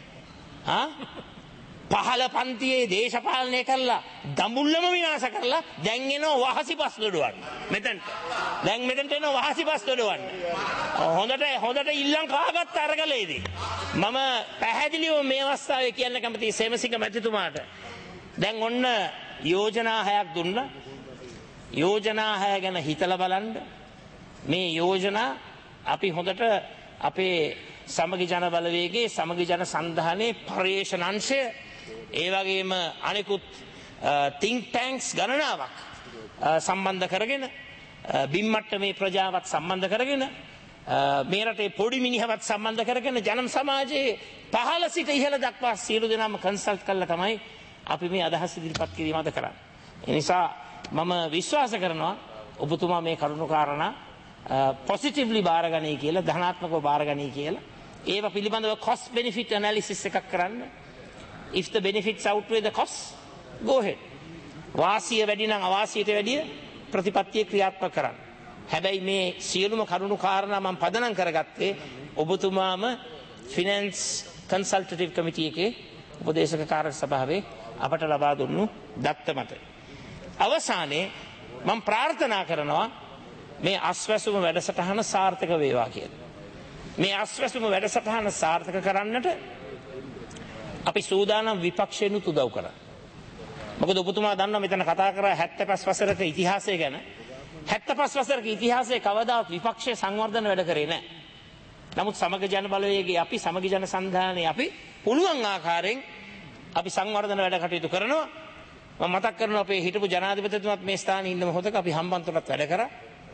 පහළ පන්තියේ දේශපාලනය කරලා දඹුල්ලම විනාශ කරලා දැන් එනවා වහසි පස් දොඩවන්න. මෙතනට දැන් මෙතනට එනවා වහසි පස් දොඩවන්න. හොඳට හොඳට ඉල්ලන් කාගත්ත අරගලේදී මම පැහැදිලිව මේ අවස්ථාවේ කියන්න කැමතියි සේමසිංහ මැතිතුමාට. දැන් ඔන්න යෝජනා හයක් දුන්නා. යෝජනා හය ගැන හිතලා බලන්න. මේ යෝජනා අපි හොඳට අපේ සමගි ජන බලවේගයේ සමගි ජන සන්ධානයේ පර්යේෂණ අංශය ඒ වගේම අනෙකුත් think tanks ගණනාවක් සම්බන්ධ කරගෙන බිම්මට්ටමේ ප්‍රජාවත් සම්බන්ධ කරගෙන මේ රටේ පොඩි මිනිහවත් සම්බන්ධ කරගෙන ජන සමාජයේ පහළ සිට ඉහළ දක්වා සියලු දෙනාම කන්සල්ට් කරලා තමයි අපි මේ අදහස් ඉදිරිපත් කිරීම අද කරන්නේ. ඒ නිසා මම විශ්වාස කරනවා ඔබතුමා මේ කරුණු කාරණා පොසිටිව්ලි බාරගනී කියලා, ධනාත්මකව බාරගනී කියලා. ඒව පිළිබඳව cost benefit analysis එකක් කරන්න. If the benefits outweigh the cost, go ahead. වාසිය වැඩි නම් අවාසියට වැඩිය ප්‍රතිපත්තිය ක්‍රියාත්මක කරන්න. හැබැයි මේ සියලුම කරුණු කාරණා මම පදනම් කරගත්තේ ඔබතුමාම ෆිනන්ස් කන්සල්ටටිව් කමිටි එකේ උපදේශක කාර්ය සභාවේ අපට ලබා දුන්නු දත්ත මත. අවසානයේ මම ප්‍රාර්ථනා කරනවා මේ අස්වැසුම වැඩසටහන සාර්ථක වේවා කියලා. මේ අස්වැසුම වැඩසටහන සාර්ථක කරන්නට අපි සූදානම් විපක්ෂයනුත් උදව් කරා. මොකද ඔබතුමා දන්නවා මෙතන කතා කරා හැත්තෑ පහ වසරක ඉතිහාසය ගැන. හැත්තෑ පහ වසරක ඉතිහාසයේ කවදාවත් විපක්ෂයේ සංවර්ධන වැඩ කරේ නැහැ. නමුත් සමග ජන බලවේගයේ අපි සමග ජන සන්ධානයේ අපි පුළුවන් ආකාරයෙන් අපි සංවර්ධන වැඩ කටයුතු කරනවා. මම මතක් කරනවා අපේ හිටපු ජනාධිපතිතුමත් මේ ස්ථානයේ ඉන්න මොහොතක අපි හම්බන්තොටත් වැඩ කරා.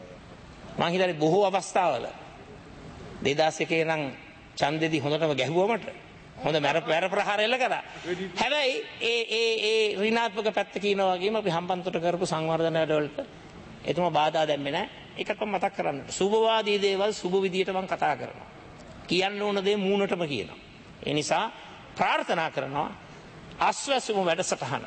මම හිතන්නේ බොහෝ අවස්ථාවල දෙදාස් එකේ නම් ඡන්දෙදි හොඳටම ගැහුවමට හොඳ මර පෙර ප්‍රහාර එල්ල කරා. හැබැයි ඒ ඒ ඒ ඍණාත්මක පැත්ත කියනවා වගේම අපි හම්බන්තොට කරපු සංවර්ධන වැඩවලට එතුම බාධා දැම්මේ නැහැ. ඒකත් මම මතක් කරන්න. සුබවාදී දේවල් සුබ විදියට මම කතා කරනවා. කියන්න ඕන දේ මූණටම කියනවා. ඒ නිසා ප්‍රාර්ථනා කරනවා අස්වැසුම වැඩසටහන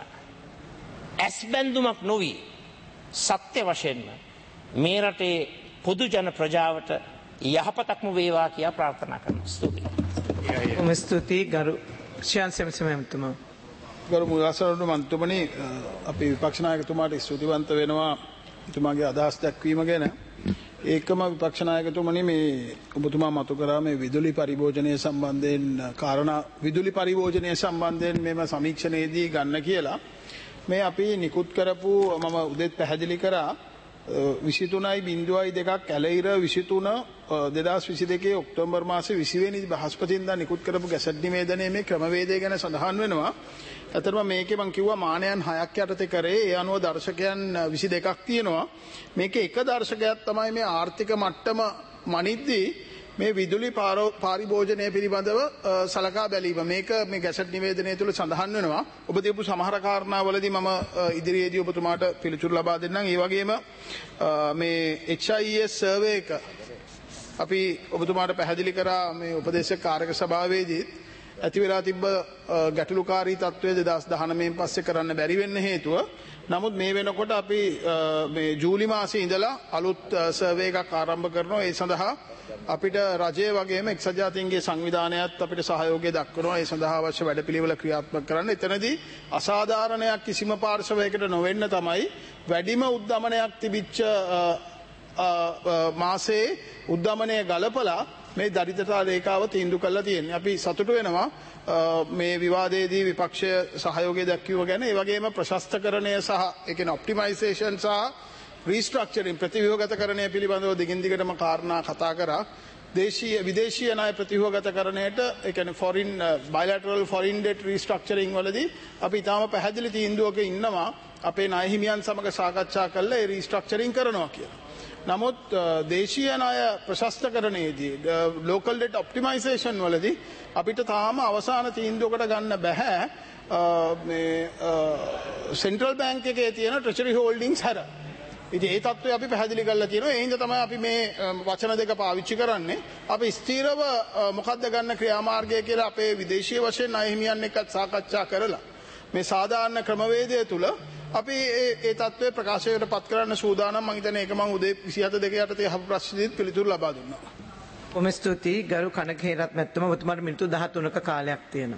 ඇස්බැඳුමක් නොවි සත්‍ය වශයෙන්ම මේ රටේ පොදු ජන ප්‍රජාවට යහපතක්ම වේවා කියා ප්‍රාර්ථනා කරනවා. ස්තුතියි. ඔම ස්තුතියි ගරු ශ්‍යාන් සෙමසම මහත්මයා. ගරු මුලාසරණ මන්තුමනි අපි විපක්ෂ නායකතුමාට ස්තුතිවන්ත වෙනවා එතුමාගේ අදහස් දැක්වීම ගැන. ඒකම විපක්ෂ නායකතුමනි මේ ඔබතුමා මතු කරා මේ විදුලි පරිභෝජනය සම්බන්ධයෙන් කාරණා විදුලි පරිභෝජනය සම්බන්ධයෙන් මෙම සමීක්ෂණයේදී ගන්න කියලා මේ අපි නිකුත් කරපු මම උදෙත් පැහැදිලි කරා විසිතුනයි බිංදුවයි දෙකක් ඇලයිර විසිතුන දෙදස් විසි දෙකේ ඔක්තෝබර් මාසේ විසි වෙනි බ්‍රහස්පතින්දා නිකුත් කරපු ගැසට් නිවේදනයේ මේ ක්‍රමවේදය ගැන සඳහන් වෙනවා. ඇත්තටම මේකේ මම කිව්වා මානයන් හයක් යටතේ කරේ ඒ අනුව දර්ශකයන් විසි දෙකක් තියෙනවා. මේකේ එක දර්ශකයක් තමයි මේ ආර්ථික මට්ටම මනිද්දී මේ විදුලි පරිභෝජනය පිළිබඳව සලකා බැලීම මේක මේ ගැසට් නිවේදනය තුළ සඳහන් වෙනවා. ඔබ දීපු සමහර කාරණාවලදී මම ඉදිරියේදී ඔබතුමාට පිළිතුරු ලබා දෙන්නම්. ඒ වගේම මේ එච් අයි එස් සර්වේ එක අපි ඔබතුමාට පැහැදිලි කරා මේ උපදේශක කාර්යක සභාවේදී ඇති වෙලා තිබ්බ ගැටලුකාරී තත්ත්වය දෙදහස් දහනවයෙන් පස්සේ කරන්න බැරි වෙන්න හේතුව. නමුත් මේ වෙනකොට අපි මේ ජූලි මාසයේ ඉඳලා අලුත් සර්වේ එකක් ආරම්භ කරනවා. ඒ සඳහා අපිට රජය වගේම එක්සත් ජාතීන්ගේ සංවිධානයත් අපිට සහයෝගය දක්වනවා. ඒ සඳහා අවශ්‍ය වැඩපිළිවෙල ක්‍රියාත්මක කරන්න. එතනදී අසාධාරණයක් කිසිම පාර්ශවයකට නොවෙන්න තමයි වැඩිම උද්දමනයක් තිබිච්ච මාසයේ උද්දමනය ගලපලා මේ දරිද්‍රතා රේඛාව තීන්දුව කරලා තියෙන්නේ. අපි සතුටු වෙනවා මේ විවාදයේදී විපක්ෂය සහයෝගය දක්වීම ගැන. ඒ වගේම ප්‍රශස්තකරණය සහ ඒ කියන්නේ ඔප්ටිමයිසේෂන් සහ රීස්ට්‍රක්චරින් ප්‍රතිව්‍යුහගතකරණය පිළිබඳව දිගින් දිගටම කාරණා කතා කරා. දේශීය විදේශීය ණය ප්‍රතිව්‍යුහගතකරණයට ඒ කියන්නේ foreign bilateral foreign debt restructuring වලදී අපි තාම පැහැදිලි තීන්දුවක ඉන්නවා අපේ ණය හිමියන් සමග සාකච්ඡා කරලා ඒ රීස්ට්‍රක්චරින් කරනවා කියලා. නමුත් දේශීය ණය ප්‍රශස්තකරණයේදී ලෝකල් ඩෙට් ඔප්ටිමයිසේෂන් වලදී අපිට තාම අවසාන තීන්දුවකට ගන්න බෑ මේ සෙන්ට්‍රල් බැංක් එකේ තියෙන ට්‍රෙෂරි හෝල්ඩින්ග්ස් හැර. ඉතින් ඒ තත්ත්වය අපි පැහැදිලි කරලා තියෙනවා. ඒ හින්දා තමයි අපි මේ වචන දෙක පාවිච්චි කරන්නේ. අපි ස්ථිරව මොකද්ද ගන්න ක්‍රියාමාර්ගය කියලා අපේ විදේශීය වශයෙන් ණය හිමියන් එක්කත් සාකච්ඡා කරලා මේ සාධාරණ ක්‍රමවේදය තුල අපි ඒ තත්ත්වය ප්‍රකාශයට පත් කරන්න සූදානම්. මම හිතන්නේ ඒක මම උදේ විසිහත දෙක යටතේ අහපු ප්‍රශ්නෙදිත් පිළිතුරු ලබා දුන්නා. ඔම ස්තුතියි ගරු කනකේරත් මැතිතුමා. ඔබතුමාට මිනිත්තු දහතුනක කාලයක් තියෙනවා.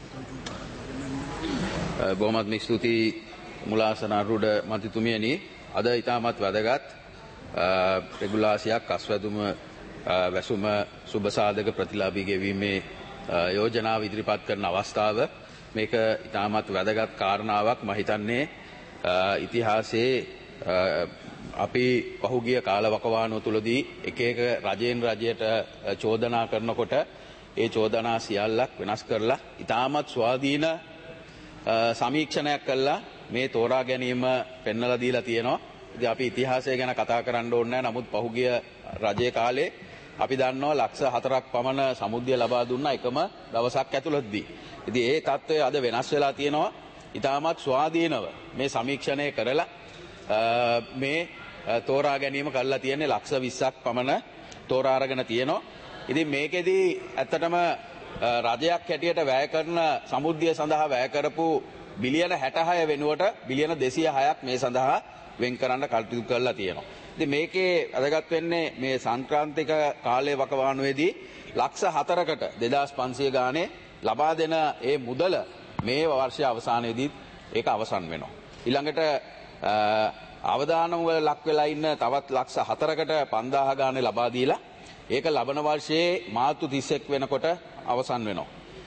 බොහොමත් ස්තුතියි මුලාසන අරුඩ මන්ත්‍රීතුමියනි. අද ඉතාමත් වැදගත් රෙගුලාසියක් අස්වැදුම වැසුම සුබසාධක ප්‍රතිලාභී ගෙවීමේ යෝජනාව ඉදිරිපත් කරන අවස්ථාව. මේක ඉතාමත් වැදගත් කාරණාවක්. මම හිතන්නේ ඉතිහාසයේ අපි පහුගිය කාලවකවානුව තුළදී එක එක රජයෙන් රජයට චෝදනා කරනකොට ඒ චෝදනා සියල්ලක් වෙනස් කරලා ඉතාමත් ස්වාධීන සමීක්ෂණයක් කළා මේ තෝරා ගැනීම පෙන්වලා දීලා තියෙනවා. ඉතින් අපි ඉතිහාසය ගැන කතා කරන්න ඕනේ නැහැ. නමුත් පහුගිය රජයේ කාලේ අපි දන්නවා ලක්ෂ හතරක් පමණ සමුද්‍ය ලබා දුන්නා එකම දවසක් ඇතුළතදී. ඉතින් ඒ තත්ත්වය අද වෙනස් වෙලා තියෙනවා. ඉතාමත් ස්වාධීනව මේ සමීක්ෂණය කරලා මේ තෝරා ගැනීම කරලා තියෙන්නේ ලක්ෂ විස්සක් පමණ තෝරා අරගෙන තියෙනවා. ඉතින් මේකෙදී ඇත්තටම රජයක් හැටියට වැය කරන සමුද්‍ය සඳහා වැය කරපු බිලියන හැටහය වෙනුවට බිලියන දෙසිය හයක් මේ සඳහා වෙන් කරන්න කටයුතු කරලා තියෙනවා. ඉතින් මේකේ වැදගත් වෙන්නේ මේ සංක්‍රාන්තික කාලයේ වකවානුවේදී ලක්ෂ හතරකට දෙදාස් පන්සිය ගානේ ලබා දෙන ඒ මුදල මේ වර්ෂයේ අවසානයේදී ඒක අවසන් වෙනවා. ඊළඟට අවදානම් වල ලක් වෙලා ඉන්න තවත් ලක්ෂ හතරකට පන්දාහ ගානේ ලබා දීලා ඒක ලබන වර්ෂයේ මාර්තු තිස් එක් වෙනකොට අවසන් වෙනවා.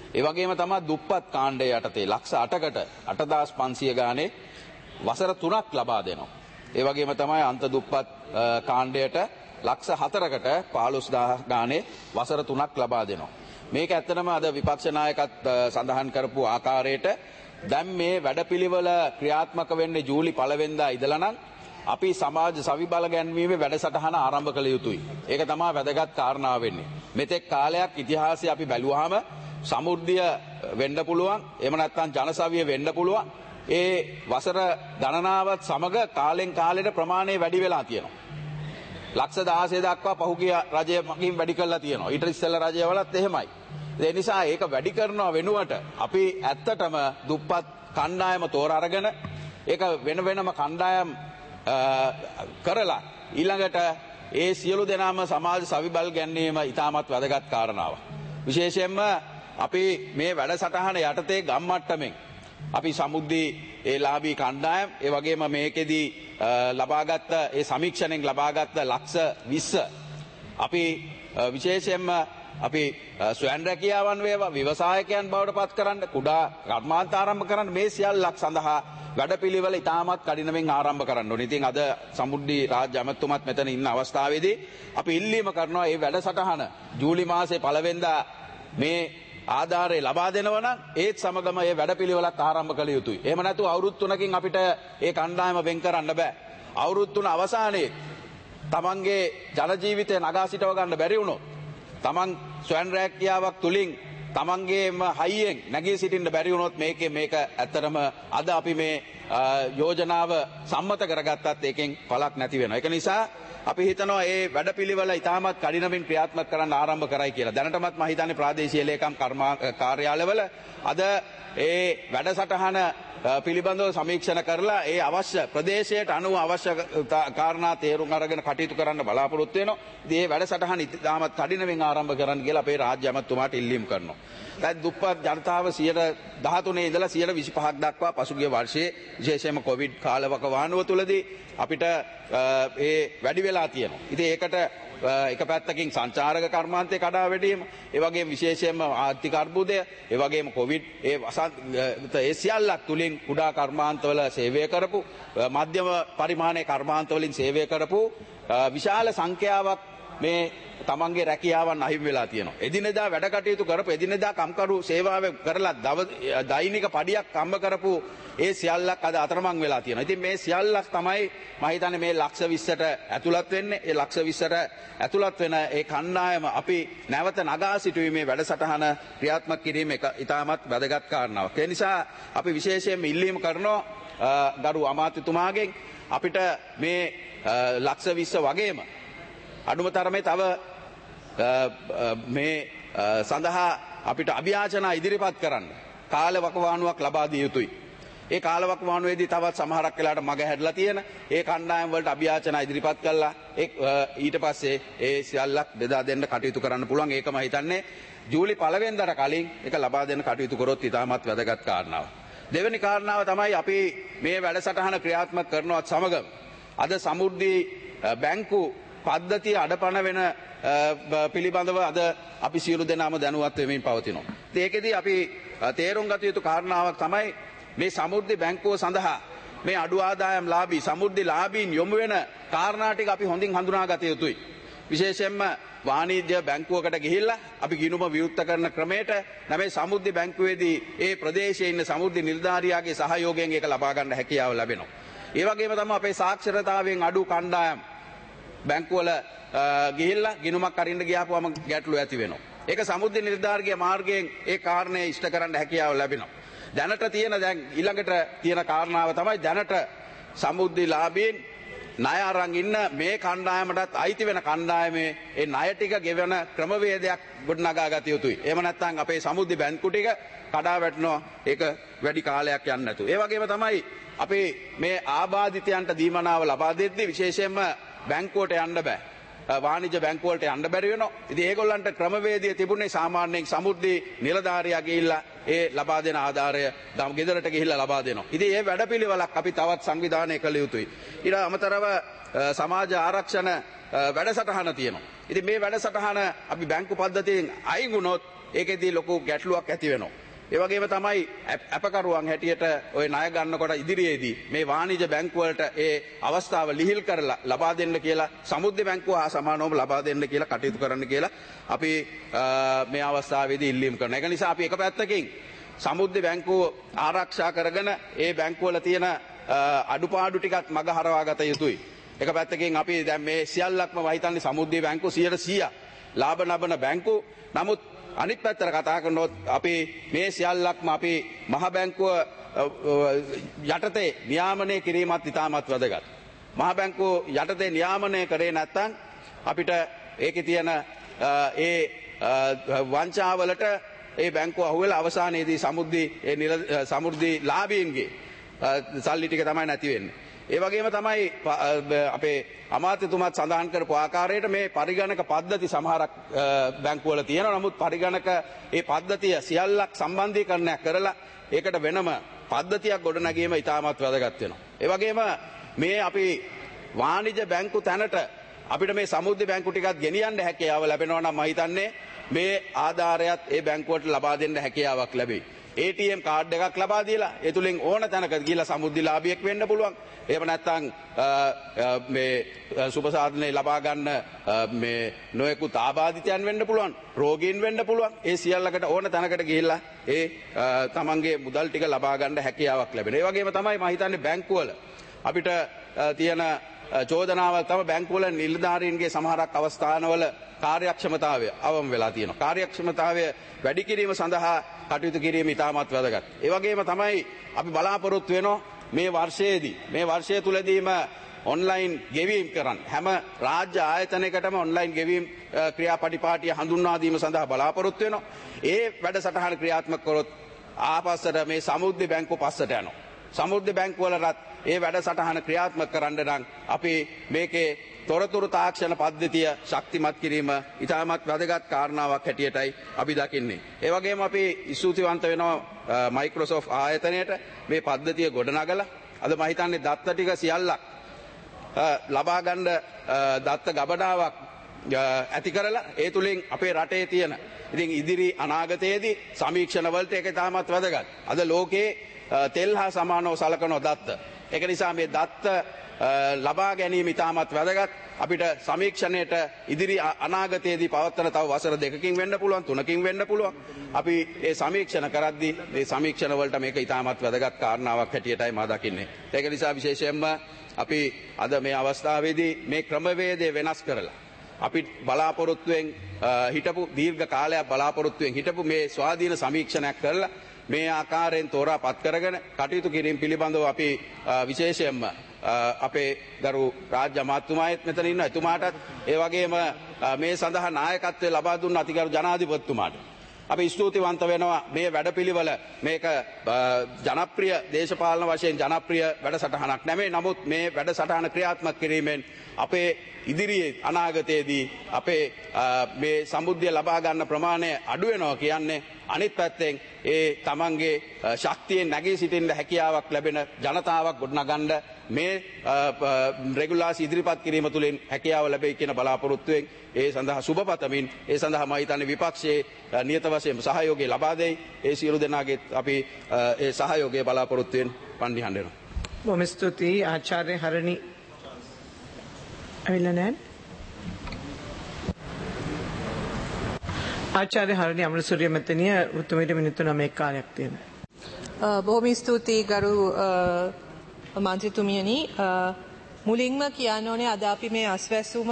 ඒ වගේම තමයි දුප්පත් කාණ්ඩය යටතේ ලක්ෂ අටකට අටදාස් පන්සිය ගානේ වසර තුනක් ලබා දෙනවා. ඒ වගේම තමයි අන්ත දුප්පත් කාණ්ඩයට ලක්ෂ හතරකට පහළොස්දාස් ගානේ වසර තුනක් ලබා දෙනවා. මේක ඇත්තටම අද විපක්ෂ නායකත් සඳහන් කරපු ආකාරයට දැන් මේ වැඩපිළිවෙල ක්‍රියාත්මක වෙන්නේ ජූලි පළවෙනිදා ඉඳලා නම් අපි සමාජ සවිබල ගැන්වීමේ වැඩසටහන ආරම්භ කළ යුතුයි. ඒක තමයි වැදගත් කාරණාව වෙන්නේ. මෙතෙක් කාලයක් ඉතිහාසය අපි බැලුවාම සමෘද්ධිය වෙන්න පුළුවන්, එහෙම නැත්නම් ජනසවිය වෙන්න පුළුවන්. ඒ වසර ගණනාවත් සමග කාලෙන් කාලෙට ප්‍රමාණය වැඩි වෙලා තියෙනවා. ලක්ෂ දහසය දක්වා පහුගිය රජය මගින් වැඩි කරලා තියෙනවා. ඊට ඉස්සෙල්ලා රජයවලත් එහෙමයි. ඒ නිසා ඒක වැඩි කරනවා වෙනුවට අපි ඇත්තටම දුප්පත් කණ්ඩායම තෝරා අරගෙන ඒක වෙන වෙනම කණ්ඩායම් කරලා ඊළඟට ඒ සියලු දෙනාම සමාජ සවිබල් ගැන්වීම ඉතාමත් වැදගත් කාරණාවක්. විශේෂයෙන්ම අපි මේ වැඩසටහන යටතේ ගම්මට්ටමින් අපි සමුද්දී ඒ ලාභී කණ්ඩායම් ඒ වගේම මේකෙදී ලබාගත් ඒ සමීක්ෂණයෙන් ලබාගත් ලක්ෂ විස්ස අපි විශේෂයෙන්ම අපි ස්වයං රැකියාවන් වේවා ව්‍යවසායකයන් බවට පත් කරන්න කුඩා කර්මාන්ත ආරම්භ කරන්න මේ සියල්ලක් සඳහා වැඩපිළිවෙල ඉතාමත් කඩිනමින් ආරම්භ කරන්න ඕනේ. ඉතින් අද සමුද්දී රාජ්‍ය අමාත්‍යතුමත් මෙතන ඉන්න අවස්ථාවේදී අපි ඉල්ලීම කරනවා මේ වැඩසටහන ජූලි මාසේ පළවෙනිදා මේ ආධාරය ලබා දෙනවා නම් ඒත් සමගම මේ වැඩපිළිවෙලත් ආරම්භ කළ යුතුයි. එහෙම නැතුව අවුරුදු තුනකින් අපිට ඒ කණ්ඩායම වෙන් කරන්න බෑ. අවුරුදු තුන අවසානයේ තමන්ගේ ජන ජීවිතය නගා සිටව ගන්න බැරි වුණොත් තමන් ස්වයං රැකියාවක් තුලින් තමන්ගේම හයියෙන් නැගී සිටින්න බැරි වුණොත් මේකේ මේක ඇත්තටම අද අපි මේ යෝජනාව සම්මත කරගත්තත් ඒකෙන් පළක් නැති වෙනවා. ඒක නිසා අපි හිතනවා මේ වැඩපිළිවෙල ඉතාමත් කඩිනමින් ක්‍රියාත්මක කරන්න ආරම්භ කරයි කියලා. දැනටමත් මම හිතන්නේ ප්‍රාදේශීය ලේකම් කාර්යාලවල අද ඒ වැඩසටහන පිළිබඳව සමීක්ෂණ කරලා ඒ අවශ්‍ය ප්‍රදේශයට අනුව අවශ්‍ය කාරණා තේරුම් අරගෙන කටයුතු කරන්න බලාපොරොත්තු වෙනවා. ඉතින් මේ වැඩසටහන ඉතාමත් කඩිනමින් ආරම්භ කරන්න කියලා අපේ රාජ්‍ය අමාත්‍යතුමාට ඉල්ලීම් කරනවා. දැන් දුප්පත් ජනතාව සියයට දහතුනේ ඉඳලා සියයට විසිපහක් දක්වා පසුගිය වර්ෂයේ විශේෂයෙන්ම කොවිඩ් කාලවකවානුව තුලදී අපිට ඒ වැඩි වෙලා තියෙනවා. ඉතින් ඒකට එක පැත්තකින් සංචාරක කර්මාන්තයේ කඩා වැටීම, ඒ වගේම විශේෂයෙන්ම ආර්ථික අර්බුදය, ඒ වගේම කොවිඩ් ඒ වසන්ත ඒ සියල්ලක් තුලින් කුඩා කර්මාන්තවල සේවය කරපු, මධ්‍යම පරිමාණයේ කර්මාන්තවලින් සේවය කරපු විශාල සංඛ්‍යාවක් මේ තමන්ගේ රැකියාවන් අහිමි වෙලා තියෙනවා. එදිනෙදා වැඩ කටයුතු කරපු එදිනෙදා කම්කරු සේවාව කරලා දෛනික පඩියක් කම්බ කරපු ඒ සියල්ලක් අද අතරමං වෙලා තියෙනවා. ඉතින් මේ සියල්ලක් තමයි මම හිතන්නේ මේ ලක්ෂ විස්සට ඇතුළත් වෙන්නේ. ඒ ලක්ෂ විස්සට ඇතුළත් වෙන ඒ කණ්ඩායම අපි නැවත නගා සිටුවීමේ වැඩසටහන ක්‍රියාත්මක කිරීම එක ඉතාමත් වැදගත් කාරණාවක්. ඒ නිසා අපි විශේෂයෙන්ම ඉල්ලීම කරනවා ගරු අමාත්‍යතුමාගෙන් අපිට මේ ලක්ෂ විස්ස වගේම අඩුම තරමේ තව මේ සඳහා අපිට අභියාචනා ඉදිරිපත් කරන්න කාලවකවානුවක් ලබා දිය යුතුයි. ඒ කාලවකවානුවේදී තවත් සමහරක් වෙලාවට මග හැදලා තියෙන ඒ කණ්ඩායම් වලට අභියාචනා ඉදිරිපත් කළා ඊට පස්සේ ඒ සියල්ලක් බෙදා දෙන්න කටයුතු කරන්න පුළුවන්. ඒක මම හිතන්නේ ජූලි පළවෙනිදාට කලින් ඒක ලබා දෙන්න කටයුතු කරොත් ඉතාමත් වැදගත් කාරණාවක්. දෙවෙනි කාරණාව තමයි අපි මේ වැඩසටහන ක්‍රියාත්මක කරනවත් සමග අද සමෘද්ධි බැංකු පද්ධතිය අඩපණ වෙන පිළිබඳව අද අපි සියලු දෙනාම දැනුවත් වෙමින් පවතිනවා. ඒකෙදී අපි තේරුම් ගත යුතු කාරණාවක් තමයි මේ සමෘද්ධි බැංකුව සඳහා මේ අඩු ආදායම් ලාභී සමෘද්ධි ලාභීන් යොමු වෙන කාරණා ටික අපි හොඳින් හඳුනා ගත යුතුයි. විශේෂයෙන්ම වාණිජ්‍ය බැංකුවකට ගිහිල්ලා අපි ගිණුම විවෘත කරන ක්‍රමයට නැමේ සමෘද්ධි බැංකුවේදී ඒ ප්‍රදේශයේ ඉන්න සමෘද්ධි නිලධාරියාගේ සහයෝගයෙන් ඒක ලබා ගන්න හැකියාව ලැබෙනවා. ඒ වගේම තමයි අපේ සාක්ෂරතාවයෙන් අඩු කණ්ඩායම් බැංකුවල ගිහිල්ලා ගිණුමක් අරින්න ගියාපුවම ගැටලු ඇති වෙනවා. ඒක සමුද්‍රි නිලධාරිගේ මාර්ගයෙන් ඒ කාරණේ ඉෂ්ට කරන්න හැකියාව ලැබෙනවා. දැනට තියෙන දැන් ඊළඟට තියෙන කාරණාව තමයි දැනට සමුද්‍රි ලාභීන් ණය අරන් ඉන්න මේ කණ්ඩායමටත් අයිති වෙන කණ්ඩායමේ ඒ ණය ටික ගෙවන ක්‍රමවේදයක් ගොඩනගා ගත යුතුයි. එහෙම නැත්නම් අපේ සමුද්‍රි බැංකු ටික කඩා වැටෙනවා. ඒක වැඩි කාලයක් යන්නේ නැතුව. ඒ වගේම තමයි අපි මේ ආබාධිතයන්ට දීමනාව ලබා දෙද්දී විශේෂයෙන්ම බැංකුවට යන්න බෑ. වාණිජ්‍ය බැංකුවලට යන්න බැරි වෙනවා. ඉතින් ඒගොල්ලන්ට ක්‍රමවේදය තිබුණේ සාමාන්‍යයෙන් සමෘද්ධි නිලධාරියා ගිහිල්ලා ඒ ලබා දෙන ආධාරය ගම් ගෙදරට ගිහිල්ලා ලබා දෙනවා. ඉතින් මේ වැඩපිළිවෙලක් අපි තවත් සංවිධානය කළ යුතුයි. ඊට අමතරව සමාජ ආරක්ෂණ වැඩසටහන තියෙනවා. ඉතින් මේ වැඩසටහන අපි බැංකු පද්ධතියෙන් අයින් වුණොත් ඒකෙදී ලොකු ගැටලුවක් ඇති වෙනවා. ඒ වගේම තමයි අපකරුවන් හැටියට ওই ණය ගන්නකොට ඉදිරියේදී මේ වාණිජ බැංකු වලට ඒ අවස්ථාව ලිහිල් කරලා ලබා දෙන්න කියලා සමුද්ද බැංකුව හා සමානවම ලබා දෙන්න කියලා කටයුතු කරන්න කියලා අපි මේ අවස්ථාවේදී ඉල්ලීම් කරනවා. ඒක නිසා අපි එක පැත්තකින් සමුද්ද බැංකුව ආරක්ෂා කරගෙන ඒ බැංකු වල තියෙන අඩුපාඩු ටිකත් මග හරවා ගත යුතුයි. එක පැත්තකින් අපි දැන් මේ සියල්ලක්ම වහිතන්නේ සමුද්දී බැංකු සියයට සීයක් ලාභ ලබන බැංකු. නමුත් අනිත් පැත්තට කතා කරනොත් අපි මේ සියල්ලක්ම අපි මහ බැංකුව යටතේ නියාමනය කිරීමත් ඉතාමත් වැදගත්. මහ බැංකුව යටතේ නියාමනය කරේ නැත්නම් අපිට ඒකේ තියෙන ඒ වංචාවලට ඒ බැංකුව අහුවෙලා අවසානයේදී සමුද්දී ඒ සමුද්දී ලාභීන්ගේ සල්ලි ටික තමයි නැති වෙන්නේ. ඒ වගේම තමයි අපේ අමාත්‍යතුමත් සඳහන් කරපු ආකාරයට මේ පරිගණක පද්ධති සමහරක් බැංකුවල තියෙනවා. නමුත් පරිගණක ඒ පද්ධතිය සියල්ලක් සම්බන්ධීකරණයක් කරලා ඒකට වෙනම පද්ධතියක් ගොඩනැගීම ඉතාමත් වැදගත් වෙනවා. ඒ වගේම මේ අපි වාණිජ බැංකු තැනට අපිට මේ සමුද්ද බැංකු ටිකක් ගෙනියන්න හැකියාව ලැබෙනවා නම් මම හිතන්නේ මේ ආධාරයත් ඒ බැංකුවට ලබා දෙන්න හැකියාවක් ලැබෙයි. A T M කාඩ් එකක් ලබා දීලා ඒ තුලින් ඕන තැනක ගිහලා සමුද්දිලාභියෙක් වෙන්න පුළුවන්. එහෙම නැත්නම් මේ සුබසාධනේ ලබා ගන්න මේ නොයෙකුත් ආබාධිතයන් වෙන්න පුළුවන්. රෝගීන් වෙන්න පුළුවන්. ඒ සියල්ලකට ඕන තැනකට ගිහිල්ලා ඒ තමන්ගේ මුදල් ටික ලබා ගන්න හැකියාවක් ලැබෙනවා. ඒ වගේම තමයි මම හිතන්නේ බැංකුවල අපිට තියෙන චෝදනාවල් තම බැංකුවල නිලධාරීන්ගේ සමහරක් අවස්ථානවල කාර්යක්ෂමතාවය අවම වෙලා තියෙනවා. කාර්යක්ෂමතාවය වැඩි කිරීම සඳහා කටයුතු කිරීම ඉතාමත් වැදගත්. ඒ වගේම තමයි අපි බලාපොරොත්තු වෙනවා මේ වර්ෂයේදී මේ වර්ෂය තුලදීම ඔන්ලයින් ගෙවීම් කරන්න හැම රාජ්‍ය ආයතනයකටම ඔන්ලයින් ගෙවීම් ක්‍රියාපටිපාටිය හඳුන්වා දීම සඳහා බලාපොරොත්තු වෙනවා. ඒ වැඩසටහන ක්‍රියාත්මක කරොත් ආපස්සට මේ සමුද්ද බැංකුව පස්සට යනවා. සමුද්ද බැංකුව වලට ඒ වැඩසටහන ක්‍රියාත්මක කරන්න නම් අපි මේකේ තොරතුරු තාක්ෂණ පද්ධතිය ශක්තිමත් කිරීම ඉතාමත් වැදගත් කාරණාවක් හැටියටයි අපි දකින්නේ. ඒ වගේම අපි ස්තුතිවන්ත වෙනවා මයික්‍රොසොෆ්ට් ආයතනයට මේ පද්ධතිය ගොඩනගලා අද මම හිතන්නේ දත්ත ටික සියල්ලක් ලබා ගන්න දත්ත ගබඩාවක් ඇති කරලා ඒ තුලින් අපේ රටේ තියෙන ඉතින් ඉදිරි අනාගතයේදී සමීක්ෂණ වලට ඒක ඉතාමත් වැදගත්. අද ලෝකේ තෙල් හා සමානව සලකන දත්ත. ඒක නිසා මේ දත්ත ලබා ගැනීම ඉතාමත් වැදගත්. අපිට සමීක්ෂණයට ඉදිරි අනාගතයේදී පවත්වන තව වසර දෙකකින් වෙන්න පුළුවන් තුනකින් වෙන්න පුළුවන්. අපි ඒ සමීක්ෂණ කරද්දී මේ සමීක්ෂණ වලට මේක ඉතාමත් වැදගත් කාරණාවක් හැටියටයි මා දකින්නේ. ඒක නිසා විශේෂයෙන්ම අපි අද මේ අවස්ථාවේදී මේ ක්‍රමවේදය වෙනස් කරලා අපි බලාපොරොත්තුෙන් හිටපු දීර්ඝ කාලයක් බලාපොරොත්තුෙන් හිටපු මේ ස්වාධීන සමීක්ෂණයක් කරලා මේ ආකාරයෙන් තෝරා පත් කරගෙන කටයුතු කිරීම පිළිබඳව අපි විශේෂයෙන්ම අපේ ගරු රාජ්‍ය අමාත්‍යතුමාත් මෙතන ඉන්නවා. එතුමාටත් ඒ වගේම මේ සඳහා නායකත්වය ලබා දුන්න අතිගරු ජනාධිපතිතුමාට අපි ස්තුතිවන්ත වෙනවා. මේ වැඩපිළිවෙල මේක ජනප්‍රිය දේශපාලන වශයෙන් ජනප්‍රිය වැඩසටහනක් නෙමෙයි. නමුත් මේ වැඩසටහන ක්‍රියාත්මක කිරීමෙන් අපේ ඉදිරියේ අනාගතයේදී අපේ මේ සමුද්දය ලබා ගන්න ප්‍රමාණය අඩු වෙනවා කියන්නේ අනිත් පැත්තෙන් ඒ තමන්ගේ ශක්තියෙන් නැගී සිටින්න හැකියාවක් ලැබෙන ජනතාවක් ගොඩනගන්න මේ රෙගුලාසි ඉදිරිපත් කිරීම තුළින් හැකියාව ලැබෙයි කියන බලාපොරොත්තුවෙන් ඒ සඳහා සුබ පතමින් ඒ සඳහා මම හිතන්නේ විපක්ෂයේ නියත වශයෙන් සහයෝගය ලබා දෙයි. ඒ සියලු දෙනාගේ අපි ඒ සහයෝගය බලාපොරොත්තුවෙන් පන්දිහඬ වෙනවා. බොහොම ස්තුතියි ආචාර්ය හරණි. ඇවිල්ලා නැහැ. ආචාර්ය හරණි අමරසූරිය මැතිණිය උතුමේට මිනිත්තු නවයක් කාලයක් තියෙනවා. බොහොම ස්තුතියි ගරු මන්ත්‍රීතුමියනි. මුලින්ම කියන්න ඕනේ අද අපි මේ අස්වැසුම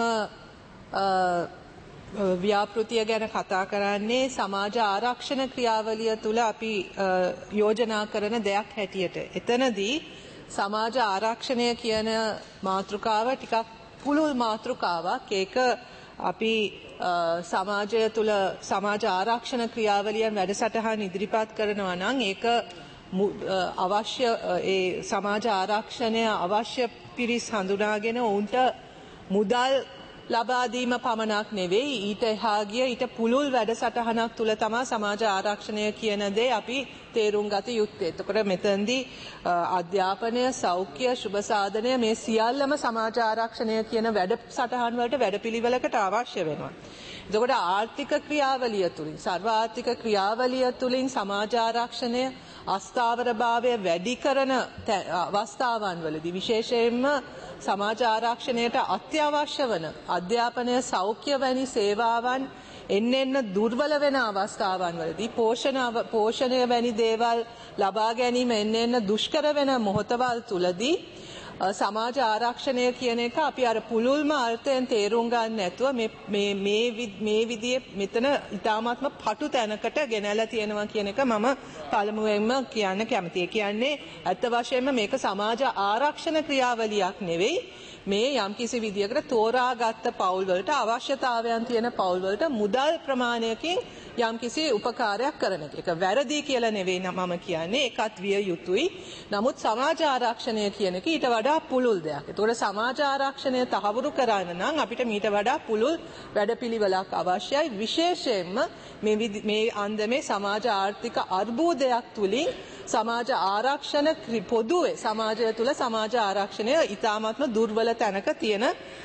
ව්‍යාපෘතිය ගැන කතා කරන්නේ සමාජ ආරක්ෂණ ක්‍රියාවලිය තුළ අපි යෝජනා කරන දෙයක් හැටියට. එතනදී සමාජ ආරක්ෂණය කියන මාතෘකාව ටිකක් පුළුල් මාතෘකාවක්. ඒක අපි සමාජය තුළ සමාජ ආරක්ෂණ ක්‍රියාවලියන් වැඩසටහන් ඉදිරිපත් කරනවා නම් ඒක අවශ්‍ය ඒ සමාජ ආරක්ෂණය අවශ්‍ය පිරිස් හඳුනාගෙන ඔවුන්ට මුදල් ලබා දීම පමණක් නෙවෙයි ඊට එහා ගිය ඊට පුළුල් වැඩසටහනක් තුල තමයි සමාජ ආරක්ෂණය කියන දේ අපි තේරුම් ගත යුත්තේ. එතකොට මෙතෙන්දී අධ්‍යාපනය, සෞඛ්‍ය, සුබ සාධනය මේ සියල්ලම සමාජ ආරක්ෂණය කියන වැඩසටහන් වලට වැඩපිළිවෙලකට අවශ්‍ය වෙනවා. එතකොට ආර්ථික ක්‍රියාවලිය තුලින්, සර්ව ආර්ථික ක්‍රියාවලිය තුලින් සමාජ ආරක්ෂණය අස්ථාවරභාවය වැඩි කරන අවස්ථාවන් වලදී විශේෂයෙන්ම සමාජ ආරක්ෂණයට අත්‍යවශ්‍ය වන අධ්‍යාපනය, සෞඛ්‍ය වැනි සේවාවන් එන්න එන්න දුර්වල වෙන අවස්ථාවන් වලදී පෝෂණ පෝෂණය වැනි දේවල් ලබා ගැනීම එන්න එන්න දුෂ්කර වෙන මොහොතවල් තුලදී සමාජ ආරක්ෂණය කියන එක අපි අර පුළුල්ම අර්ථයෙන් තේරුම් ගන්න නැතුව මේ මේ මේ මේ විදිහේ මෙතන ඊටාත්ම පටු තැනකට ගෙනල්ලා තියෙනවා කියන එක මම පළමුවෙන්ම කියන්න කැමතියි. කියන්නේ අත්ත වශයෙන්ම මේක සමාජ ආරක්ෂණ ක්‍රියාවලියක් නෙවෙයි. මේ යම්කිසි විදියකට තෝරාගත්ත පවුල් වලට අවශ්‍යතාවයන් තියෙන පවුල් වලට මුදල් ප්‍රමාණයකින් යම්කිසි උපකාරයක් කරන එක. ඒක වැරදි කියලා නෙවෙයි මම කියන්නේ. ඒකත් විය යුතුයි. නමුත් සමාජ ආරක්ෂණය කියන එක ඊට වඩා පුළුල් දෙයක්. ඒතකොට සමාජ ආරක්ෂණය තහවුරු කරන්න නම් අපිට මීට වඩා පුළුල් වැඩපිළිවෙලක් අවශ්‍යයි. විශේෂයෙන්ම මේ මේ අන්දමේ සමාජ ආර්ථික අර්බුදයක් තුලින් සමාජ ආරක්ෂණ පොදුවේ සමාජය තුළ සමාජ ආරක්ෂණය ඉතාමත්ම දුර්වල තැනක තියෙන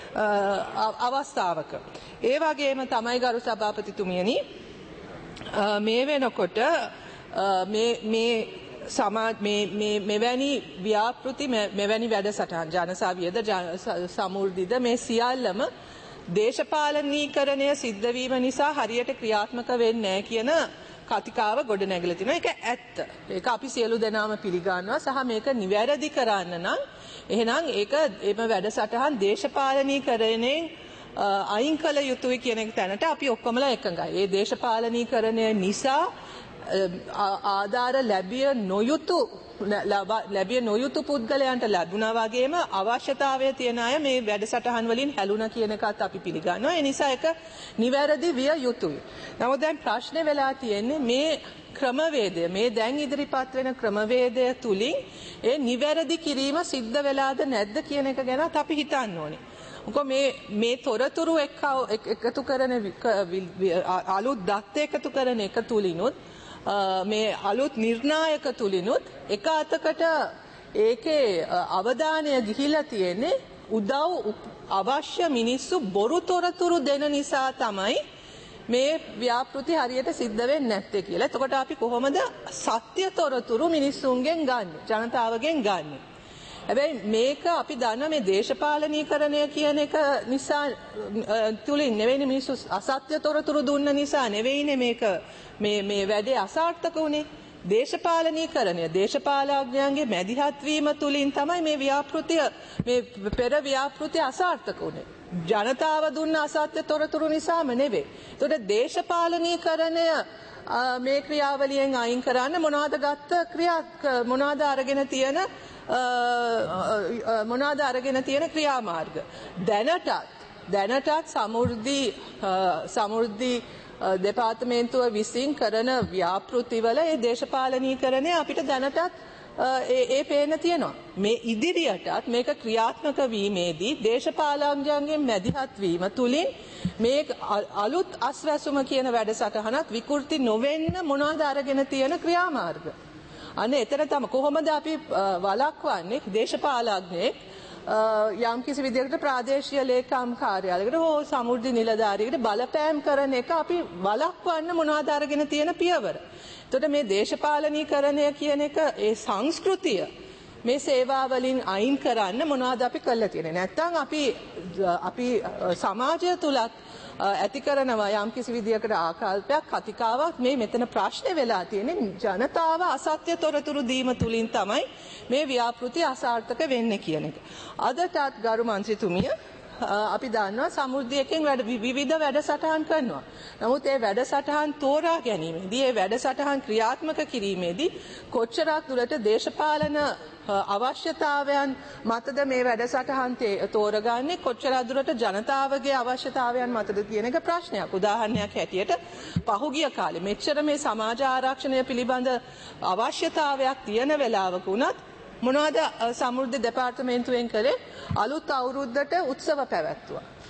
අවස්ථාවක. ඒ වගේම තමයි ගරු සභාපතිතුමියනි මේ වෙනකොට මේ මේ සමාජ මේ මේ මෙවැනි ව්‍යාපෘති මෙවැනි වැඩසටහන් ජනසවියද සමෘද්ධිද මේ සියල්ලම දේශපාලනීකරණය සිද්ධ වීම නිසා හරියට ක්‍රියාත්මක වෙන්නේ නැහැ කියන කතිකාව ගොඩ නැගලා තිනවා. ඒක ඇත්ත. ඒක අපි සියලු දෙනාම පිළිගන්නවා. සහ මේක නිවැරදි කරන්න නම් එහෙනම් ඒක එම වැඩසටහන් දේශපාලනීකරණයෙන් අයින් කළ යුතුයි කියන එක තැනට අපි ඔක්කොමලා එකඟයි. ඒ දේශපාලනීකරණය නිසා ආධාර ලැබිය නොයුතු ලැබිය නොයුතු පුද්ගලයන්ට ලැබුණා වගේම අවශ්‍යතාවය තියෙන අය මේ වැඩසටහන් වලින් හැලුණා කියන එකත් අපි පිළිගන්නවා. ඒ නිසා ඒක නිවැරදි විය යුතුයි. නමුත් දැන් ප්‍රශ්නේ වෙලා තියෙන්නේ මේ ක්‍රමවේදය මේ දැන් ඉදිරිපත් වෙන ක්‍රමවේදය තුලින් ඒ නිවැරදි කිරීම සිද්ධ වෙලාද නැද්ද කියන එක ගැනත් අපි හිතන්න ඕනේ. මොකද මේ මේ තොරතුරු එකතු කරන අලුත් දත් එකතු කරන එක තුලිනුත් මේ අලුත් නිර්ණායක තුලිනුත් එක අතකට ඒකේ අවධානය ගිහිලා තියෙන්නේ උදව් අවශ්‍ය මිනිස්සු බොරු තොරතුරු දෙන නිසා තමයි මේ ව්‍යාපෘති හරියට සිද්ධ වෙන්නේ නැත්තේ කියලා. එතකොට අපි කොහොමද සත්‍ය තොරතුරු මිනිස්සුන්ගෙන් ගන්න, ජනතාවගෙන් ගන්න? හැබැයි මේක අපි දන්න මේ දේශපාලනීකරණය කියන එක නිසා තුලින් නෙවෙයි මිනිස්සු අසත්‍ය තොරතුරු දුන්න නිසා නෙවෙයිනේ මේක මේ මේ වැඩේ අසාර්ථක වුණේ. දේශපාලනීකරණය දේශපාලඥයන්ගේ මැදිහත් වීම තුලින් තමයි මේ ව්‍යාපෘතිය මේ පෙර ව්‍යාපෘතිය අසාර්ථක වුණේ. ජනතාව දුන්න අසත්‍ය තොරතුරු නිසාම නෙවෙයි. ඒතකොට දේශපාලනීකරණය මේ ක්‍රියාවලියෙන් අයින් කරන්න මොනවද ගත්ත ක්‍රියා මොනවද අරගෙන තියෙන මොනවද අරගෙන තියෙන ක්‍රියාමාර්ග දැනටත් දැනටත් සමෘද්ධි සමෘද්ධි දෙපාර්තමේන්තුව විසින් කරන ව්‍යාපෘතිවල ඒ දේශපාලනීකරණය අපිට දැනටත් ඒ ඒ පේන තියෙනවා. මේ ඉදිරියටත් මේක ක්‍රියාත්මක වීමේදී දේශපාලඥයන්ගෙන් මැදිහත් වීම තුලින් මේ අලුත් අස්වැසුම කියන වැඩසටහනත් විකෘති නොවෙන්න මොනවද අරගෙන තියෙන ක්‍රියාමාර්ග. අනේ එතන තමයි කොහොමද අපි වළක්වන්නේ දේශපාලඥයෙක් යම් කිසි විදිහකට ප්‍රාදේශීය ලේකම් කාර්යාලයකට හෝ සමෘද්ධි නිලධාරියෙකුට බලපෑම් කරන එක අපි වළක්වන්න මොනවද අරගෙන තියෙන පියවර. එතකොට මේ දේශපාලනීකරණය කියන එක ඒ සංස්කෘතිය මේ සේවාවලින් අයින් කරන්න මොනවද අපි කළා තියෙන්නේ. නැත්තම් අපි අපි සමාජය තුලත් ඇති කරනවා යම් කිසි විදියකට ආකල්පයක් කතිකාවක් මේ මෙතන ප්‍රශ්නේ වෙලා තියෙන්නේ ජනතාව අසත්‍ය තොරතුරු දීම තුලින් තමයි මේ ව්‍යාපෘති අසාර්ථක වෙන්නේ කියන එක. අදටත් ගරු මන්ත්‍රීතුමිය අපි දන්නවා සමෘද්ධියකින් වැඩ විවිධ වැඩසටහන් කරනවා. නමුත් ඒ වැඩසටහන් තෝරා ගැනීමේදී ඒ වැඩසටහන් ක්‍රියාත්මක කිරීමේදී කොච්චරක් දුරට දේශපාලන අවශ්‍යතාවයන් මතද මේ වැඩසටහන් තෝරගන්නේ කොච්චරක් දුරට ජනතාවගේ අවශ්‍යතාවයන් මතද කියන එක ප්‍රශ්නයක්. උදාහරණයක් හැටියට පහුගිය කාලේ මෙච්චර මේ සමාජ ආරක්ෂණය පිළිබඳ අවශ්‍යතාවයක් තියෙන වෙලාවක උනත් මොනවද සමෘද්ධි දෙපාර්තමේන්තුවෙන් කළේ අලුත් අවුරුද්දට උත්සව පැවැත්වුවා.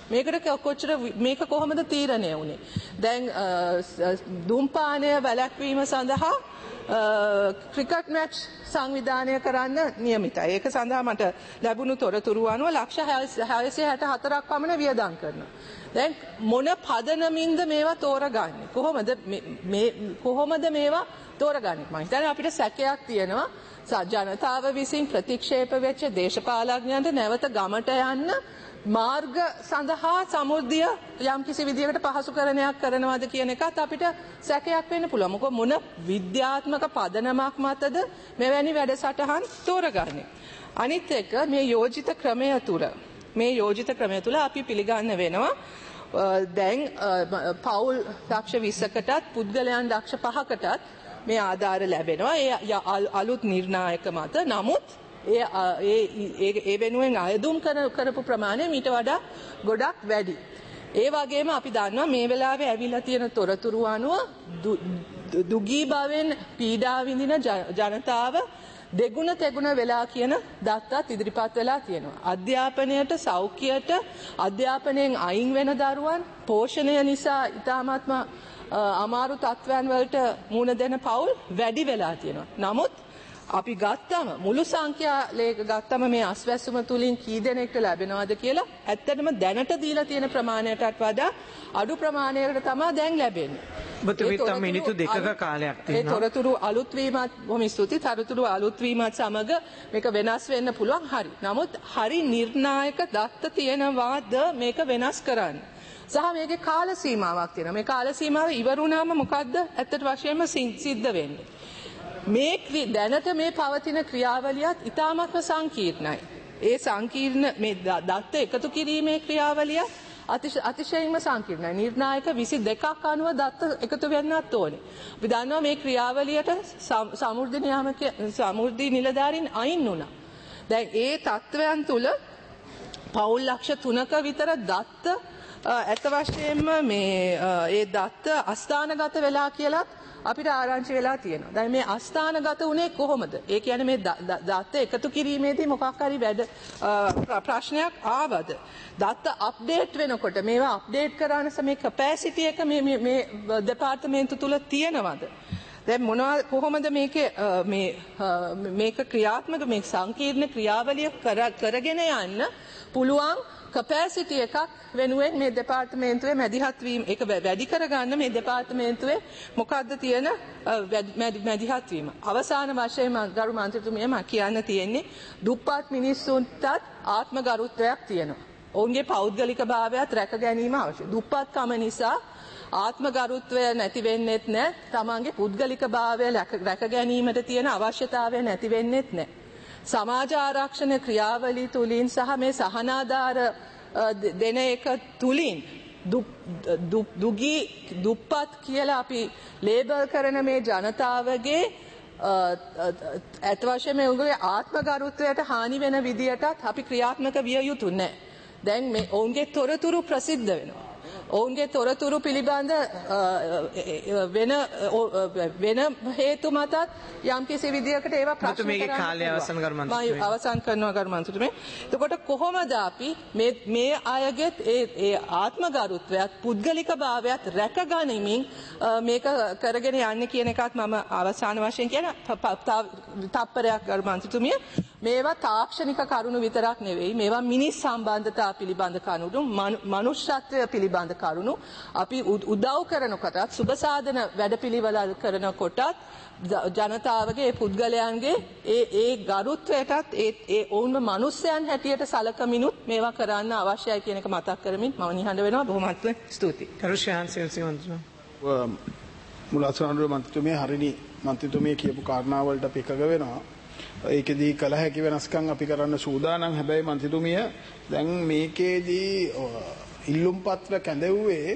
මේකට කොච්චර මේක කොහොමද තීරණය වුණේ? දැන් දුම්පානය වැළැක්වීම සඳහා ක්‍රිකට් මැච් සංවිධානය කරන්න නියමිතයි. ඒක සඳහා මට ලැබුණු තොරතුරු අනුව ලක්ෂ හයසිය හැට හතරක් පමණ වියදම් කරනවා. දැන් මොන පදනමින්ද මේවා තෝරගන්නේ? කොහොමද මේ කොහොමද මේවා තෝරගන්නේ? මම හිතන්නේ අපිට සැකයක් තියෙනවා. ජනතාව විසින් ප්‍රතික්ෂේප වෙච්ච දේශපාලඥයන්ට නැවත ගමට යන්න මාර්ග සඳහා සමුද්දිය යම් කිසි විදියකට පහසුකරණයක් කරනවාද කියන එකත් අපිට සැකයක් වෙන්න පුළුවන්. මොකද මොන විද්‍යාත්මක පදනමක් මතද මෙවැනි වැඩසටහන් තෝරගන්නේ? අනිත් එක මේ යෝජිත ක්‍රමය තුර මේ යෝජිත ක්‍රමය තුල අපි පිළිගන්න වෙනවා දැන් පවුල් දක්ෂ විස්සකටත් පුද්ගලයන් දක්ෂ පහකටත් මේ ආධාර ලැබෙනවා. ඒ අලුත් නිර්ණායක මත. නමුත් ඒ ඒ වෙනුවෙන් අයදුම් කරපු ප්‍රමාණය මීට වඩා ගොඩක් වැඩි. ඒ වගේම අපි දන්නවා මේ වෙලාවේ ඇවිල්ලා තියෙන තොරතුරු අනුව දුගී භවෙන් පීඩා විඳින ජනතාව දෙගුණ තෙගුණ වෙලා කියන දත්තත් ඉදිරිපත් වෙලා තියෙනවා. අධ්‍යාපනයට, සෞඛ්‍යයට, අධ්‍යාපනයෙන් අයින් වෙන දරුවන් පෝෂණය නිසා ඉතාමත්ම අමාරු තත්ත්වයන් වලට මුහුණ දෙන පවුල් වැඩි වෙලා තියෙනවා. නමුත් අපි ගත්තම මුළු සංඛ්‍යාලයක ගත්තම මේ අස්වැස්සුම තුලින් කී දෙනෙක්ට ලැබෙනවද කියලා ඇත්තටම දැනට දීලා තියෙන ප්‍රමාණයටත් වඩා අඩු ප්‍රමාණයකට තමයි දැන් ලැබෙන්නේ. ඔබතුමී තම මිනිත්තු දෙකක කාලයක් තියෙනවා. ඒ තොරතුරු අලුත් වීමත් බොහොම ස්තුතියි. තොරතුරු අලුත් වීමත් සමග මේක වෙනස් වෙන්න පුළුවන්. හරි. නමුත් හරි නිර්ණායක දත්ත තියෙනවාද මේක වෙනස් කරන්න? සහ මේකේ කාල සීමාවක් තියෙනවා. මේ කාල සීමාව ඉවර වුණාම මොකද්ද ඇත්තට වශයෙන්ම සිද්ධ වෙන්නේ? මේ දැනට මේ පවතින ක්‍රියාවලියත් ඉතාමත්ම සංකීර්ණයි. ඒ සංකීර්ණ මේ දත්ත එකතු කිරීමේ ක්‍රියාවලිය අතිශයින්ම සංකීර්ණයි. නිර්ණායක විසි දෙකක් අනුව දත්ත එකතු වෙන්නත් ඕනේ. අපි දන්නවා මේ ක්‍රියාවලියට සමෘද්ධි නියාමක සමෘද්ධි නිලධාරීන් අයින් වුණා. දැන් ඒ තත්ත්වයන් තුල පවුල් ලක්ෂ තුනක විතර දත්ත ඇත්ත වශයෙන්ම මේ ඒ දත්ත අස්ථානගත වෙලා කියලත් අපිට ආරංචි වෙලා තියෙනවා. දැන් මේ අස්ථානගත උනේ කොහොමද? ඒ කියන්නේ මේ දත්ත එකතු කිරීමේදී මොකක් හරි වැඩ ප්‍රශ්නයක් ආවද? දත්ත අප්ඩේට් වෙනකොට මේවා අප්ඩේට් කරන සමේ කැපැසිටි එක මේ මේ දෙපාර්තමේන්තු තුල තියෙනවද? දැන් මොනවා කොහොමද මේකේ මේ මේක ක්‍රියාත්මක මේ සංකීර්ණ ක්‍රියාවලිය කරගෙන යන්න පුළුවන් කැපැසිටි එකක් වෙනුවෙන් මේ දෙපාර්තමේන්තුවේ මැදිහත් වීම ඒක වැඩි කරගන්න මේ දෙපාර්තමේන්තුවේ මොකද්ද තියෙන මැදිහත් වීම. අවසාන වශයෙන් ගරු මන්ත්‍රීතුමිය මම කියන්න තියෙන්නේ දුප්පත් මිනිස්සුන්ටත් ආත්ම ගරුත්වයක් තියෙනවා. ඔවුන්ගේ පෞද්ගලික භාවයත් රැක ගැනීම අවශ්‍යයි. දුප්පත්කම නිසා ආත්ම ගරුත්වය නැති වෙන්නෙත් නැහැ. තමන්ගේ පුද්ගලික භාවය රැක ගැනීමට තියෙන අවශ්‍යතාවය නැති වෙන්නෙත් නැහැ. සමාජ ආරක්ෂණ ක්‍රියාවලිය තුලින් සහ මේ සහනාධාර දෙන එක තුලින් දුගී දුප්පත් කියලා අපි ලේබල් කරන මේ ජනතාවගේ අත් වශයෙන් මේ උන්ගේ ආත්ම ගරුත්වයට හානි වෙන විදියටත් අපි ක්‍රියාත්මක විය යුතු නැහැ. දැන් මේ ඔවුන්ගේ තොරතුරු ප්‍රසිද්ධ වෙනවා. ඔවුන්ගේ තොරතුරු පිළිබඳ වෙන වෙන හේතු මතත් යම් කිසි විදියකට ඒවා ප්‍රශ්න මේකේ කාලය අවසන් කරමන්තුමේ මම අවසන් කරනවා කර්මන්තුමේ. එතකොට කොහොමද අපි මේ මේ අයගෙත් ඒ ඒ ආත්ම ගරුත්වයත් පුද්ගලික භාවයත් රැකගනිමින් මේක කරගෙන යන්නේ කියන එකත් මම අවසාන වශයෙන් කියන තප්පරයක් කර්මන්තුමේ. මේවා තාක්ෂණික කරුණු විතරක් නෙවෙයි. මේවා මිනිස් සම්බන්ධතා පිළිබඳ කරුණු, මනුෂ්‍යත්වය පිළිබඳ කරුණු. අපි උදව් කරනකොටත් සුබ සාධන වැඩපිළිවෙල කරනකොටත් ජනතාවගේ පුද්ගලයන්ගේ ඒ ඒ ගරුත්වයටත් ඒ ඒ ඔවුන්ව මිනිස්යන් හැටියට සලකමිනුත් මේවා කරන්න අවශ්‍යයි කියන එක මතක් කරමින් මම නිහඬ වෙනවා. බොහොමත්ම ස්තුතියි. කරුෂාන් සිල්සිමන්තුමා. මුලසනරුව මන්ත්‍රීතුමිය හරිනි මන්ත්‍රීතුමිය කියපු කාරණාවලට අපි එකග වෙනවා. ඒකෙදී කල හැකි වෙනස්කම් අපි කරන්න සූදානම්. හැබැයි මන්ත්‍රීතුමිය දැන් මේකේදී ඉල්ලුම් පත්‍ර කැඳවුවේ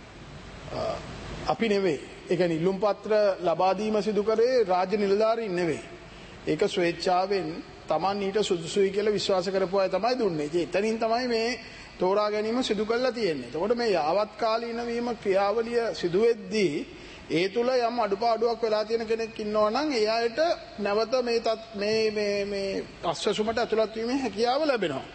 අපි නෙවෙයි. ඒ කියන්නේ ඉල්ලුම් පත්‍ර ලබා දීම සිදු කරේ රාජ්‍ය නිලධාරීන් නෙවෙයි. ඒක ස්වේච්ඡාවෙන් Taman ඊට සුදුසුයි කියලා විශ්වාස කරපු අය තමයි දුන්නේ. ඒ එතනින් තමයි මේ තෝරා ගැනීම සිදු කරලා තියෙන්නේ. එතකොට මේ යාවත්කාලීන වීම ක්‍රියාවලිය සිදු වෙද්දී ඒ තුල යම් අඩුපාඩුවක් වෙලා තියෙන කෙනෙක් ඉන්නවා නම් ඒ අයට නැවත මේ මේ මේ මේ අස්වැසුමට ඇතුළත් වීමේ හැකියාව ලැබෙනවා.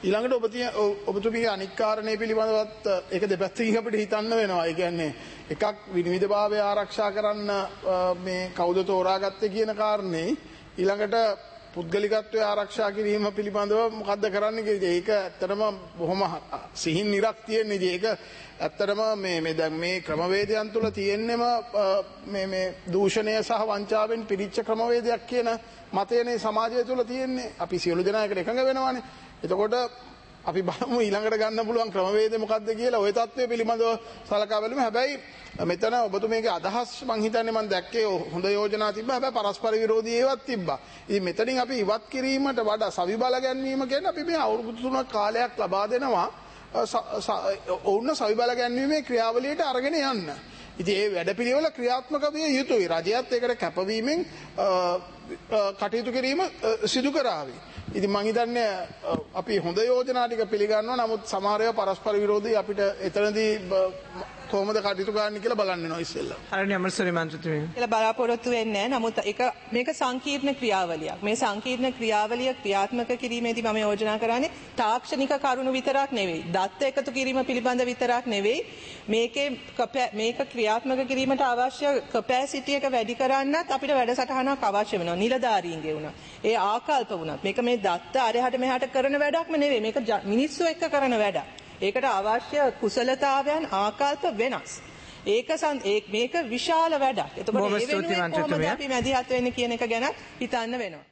ඊළඟට ඔබතිය ඔබතුමීගේ අනික් කාරණේ පිළිබඳවත් ඒක දෙපැත්තකින් අපිට හිතන්න වෙනවා. ඒ කියන්නේ එකක් විනිවිදභාවය ආරක්ෂා කරන්න මේ කවුද තෝරාගත්තේ කියන කාරණේ ඊළඟට පුද්ගලිකත්වය ආරක්ෂා කිරීම පිළිබඳව මොකද්ද කරන්න කියලා. ඒක ඇත්තටම බොහොම සිහින් නිරක් තියෙන්නේ. ඒක ඇත්තටම මේ මේ දැන් මේ ක්‍රමවේදයන් තුළ තියෙන්නම මේ මේ දූෂණය සහ වංචාවෙන් පිරිච්ච ක්‍රමවේදයක් කියන මතයනේ සමාජය තුළ තියෙන්නේ. අපි සියලු දෙනා එකට එකඟ වෙනවානේ. එතකොට අපි බලමු ඊළඟට ගන්න පුළුවන් ක්‍රමවේදය මොකක්ද කියලා ওই தත්ත්වය පිළිබඳව සලකා බලමු. හැබැයි මෙතන ඔබතුමීගේ අදහස් මං හිතන්නේ මං දැක්කේ හොඳ යෝජනා තිබ්බා. හැබැයි පරස්පර විරෝධී ඒවත් තිබ්බා. ඉතින් මෙතනින් අපි ඉවත් කිරීමට වඩා සවිබල ගැන්වීම කියන්නේ අපි මේ අවුරුදු තුනක් කාලයක් ලබා දෙනවා ඔවුන් සවිබල ගැන්වීමේ ක්‍රියාවලියට අරගෙන යන්න. ඉතින් ඒ වැඩපිළිවෙල ක්‍රියාත්මක විය යුතුයි. රජයත් ඒකට කැපවීමෙන් කටයුතු කිරීම සිදු කරાવી. ඉතින් මං හිතන්නේ අපි හොඳ යෝජනා ටික පිළිගන්නවා. නමුත් සමහර ඒවා පරස්පර විරෝධී අපිට එතනදී කොහොමද කටයුතු කරන්න කියලා බලන්න වෙනවා ඉස්සෙල්ලා. ආරණ්‍ය අමරසූරිය මන්ත්‍රීතුමිය. කියලා බලාපොරොත්තු වෙන්නේ නැහැ. නමුත් ඒක මේක සංකීර්ණ ක්‍රියාවලියක්. මේ සංකීර්ණ ක්‍රියාවලිය ක්‍රියාත්මක කිරීමේදී මම යෝජනා කරන්නේ තාක්ෂණික කරුණු විතරක් නෙවෙයි. දත්ත එකතු කිරීම පිළිබඳ විතරක් නෙවෙයි. මේකේ මේක ක්‍රියාත්මක කිරීමට අවශ්‍ය කැපැසිටි එක වැඩි කරන්නත් අපිට වැඩසටහනක් අවශ්‍ය වෙනවා. නිලධාරීන්ගේ වුණා. ඒ ආකල්ප වුණත් මේක මේ දත්ත අරහට මෙහාට කරන වැඩක්ම නෙවෙයි. මේක මිනිස්සු එක්ක කරන වැඩක්. ඒකට අවශ්‍ය කුසලතාවයන් ආකල්ප වෙනස්. ඒක මේක විශාල වැඩක්. එතකොට ඒ වෙනුවෙන් කොහොමද අපි මැදිහත් වෙන්නේ කියන එක ගැන හිතන්න වෙනවා.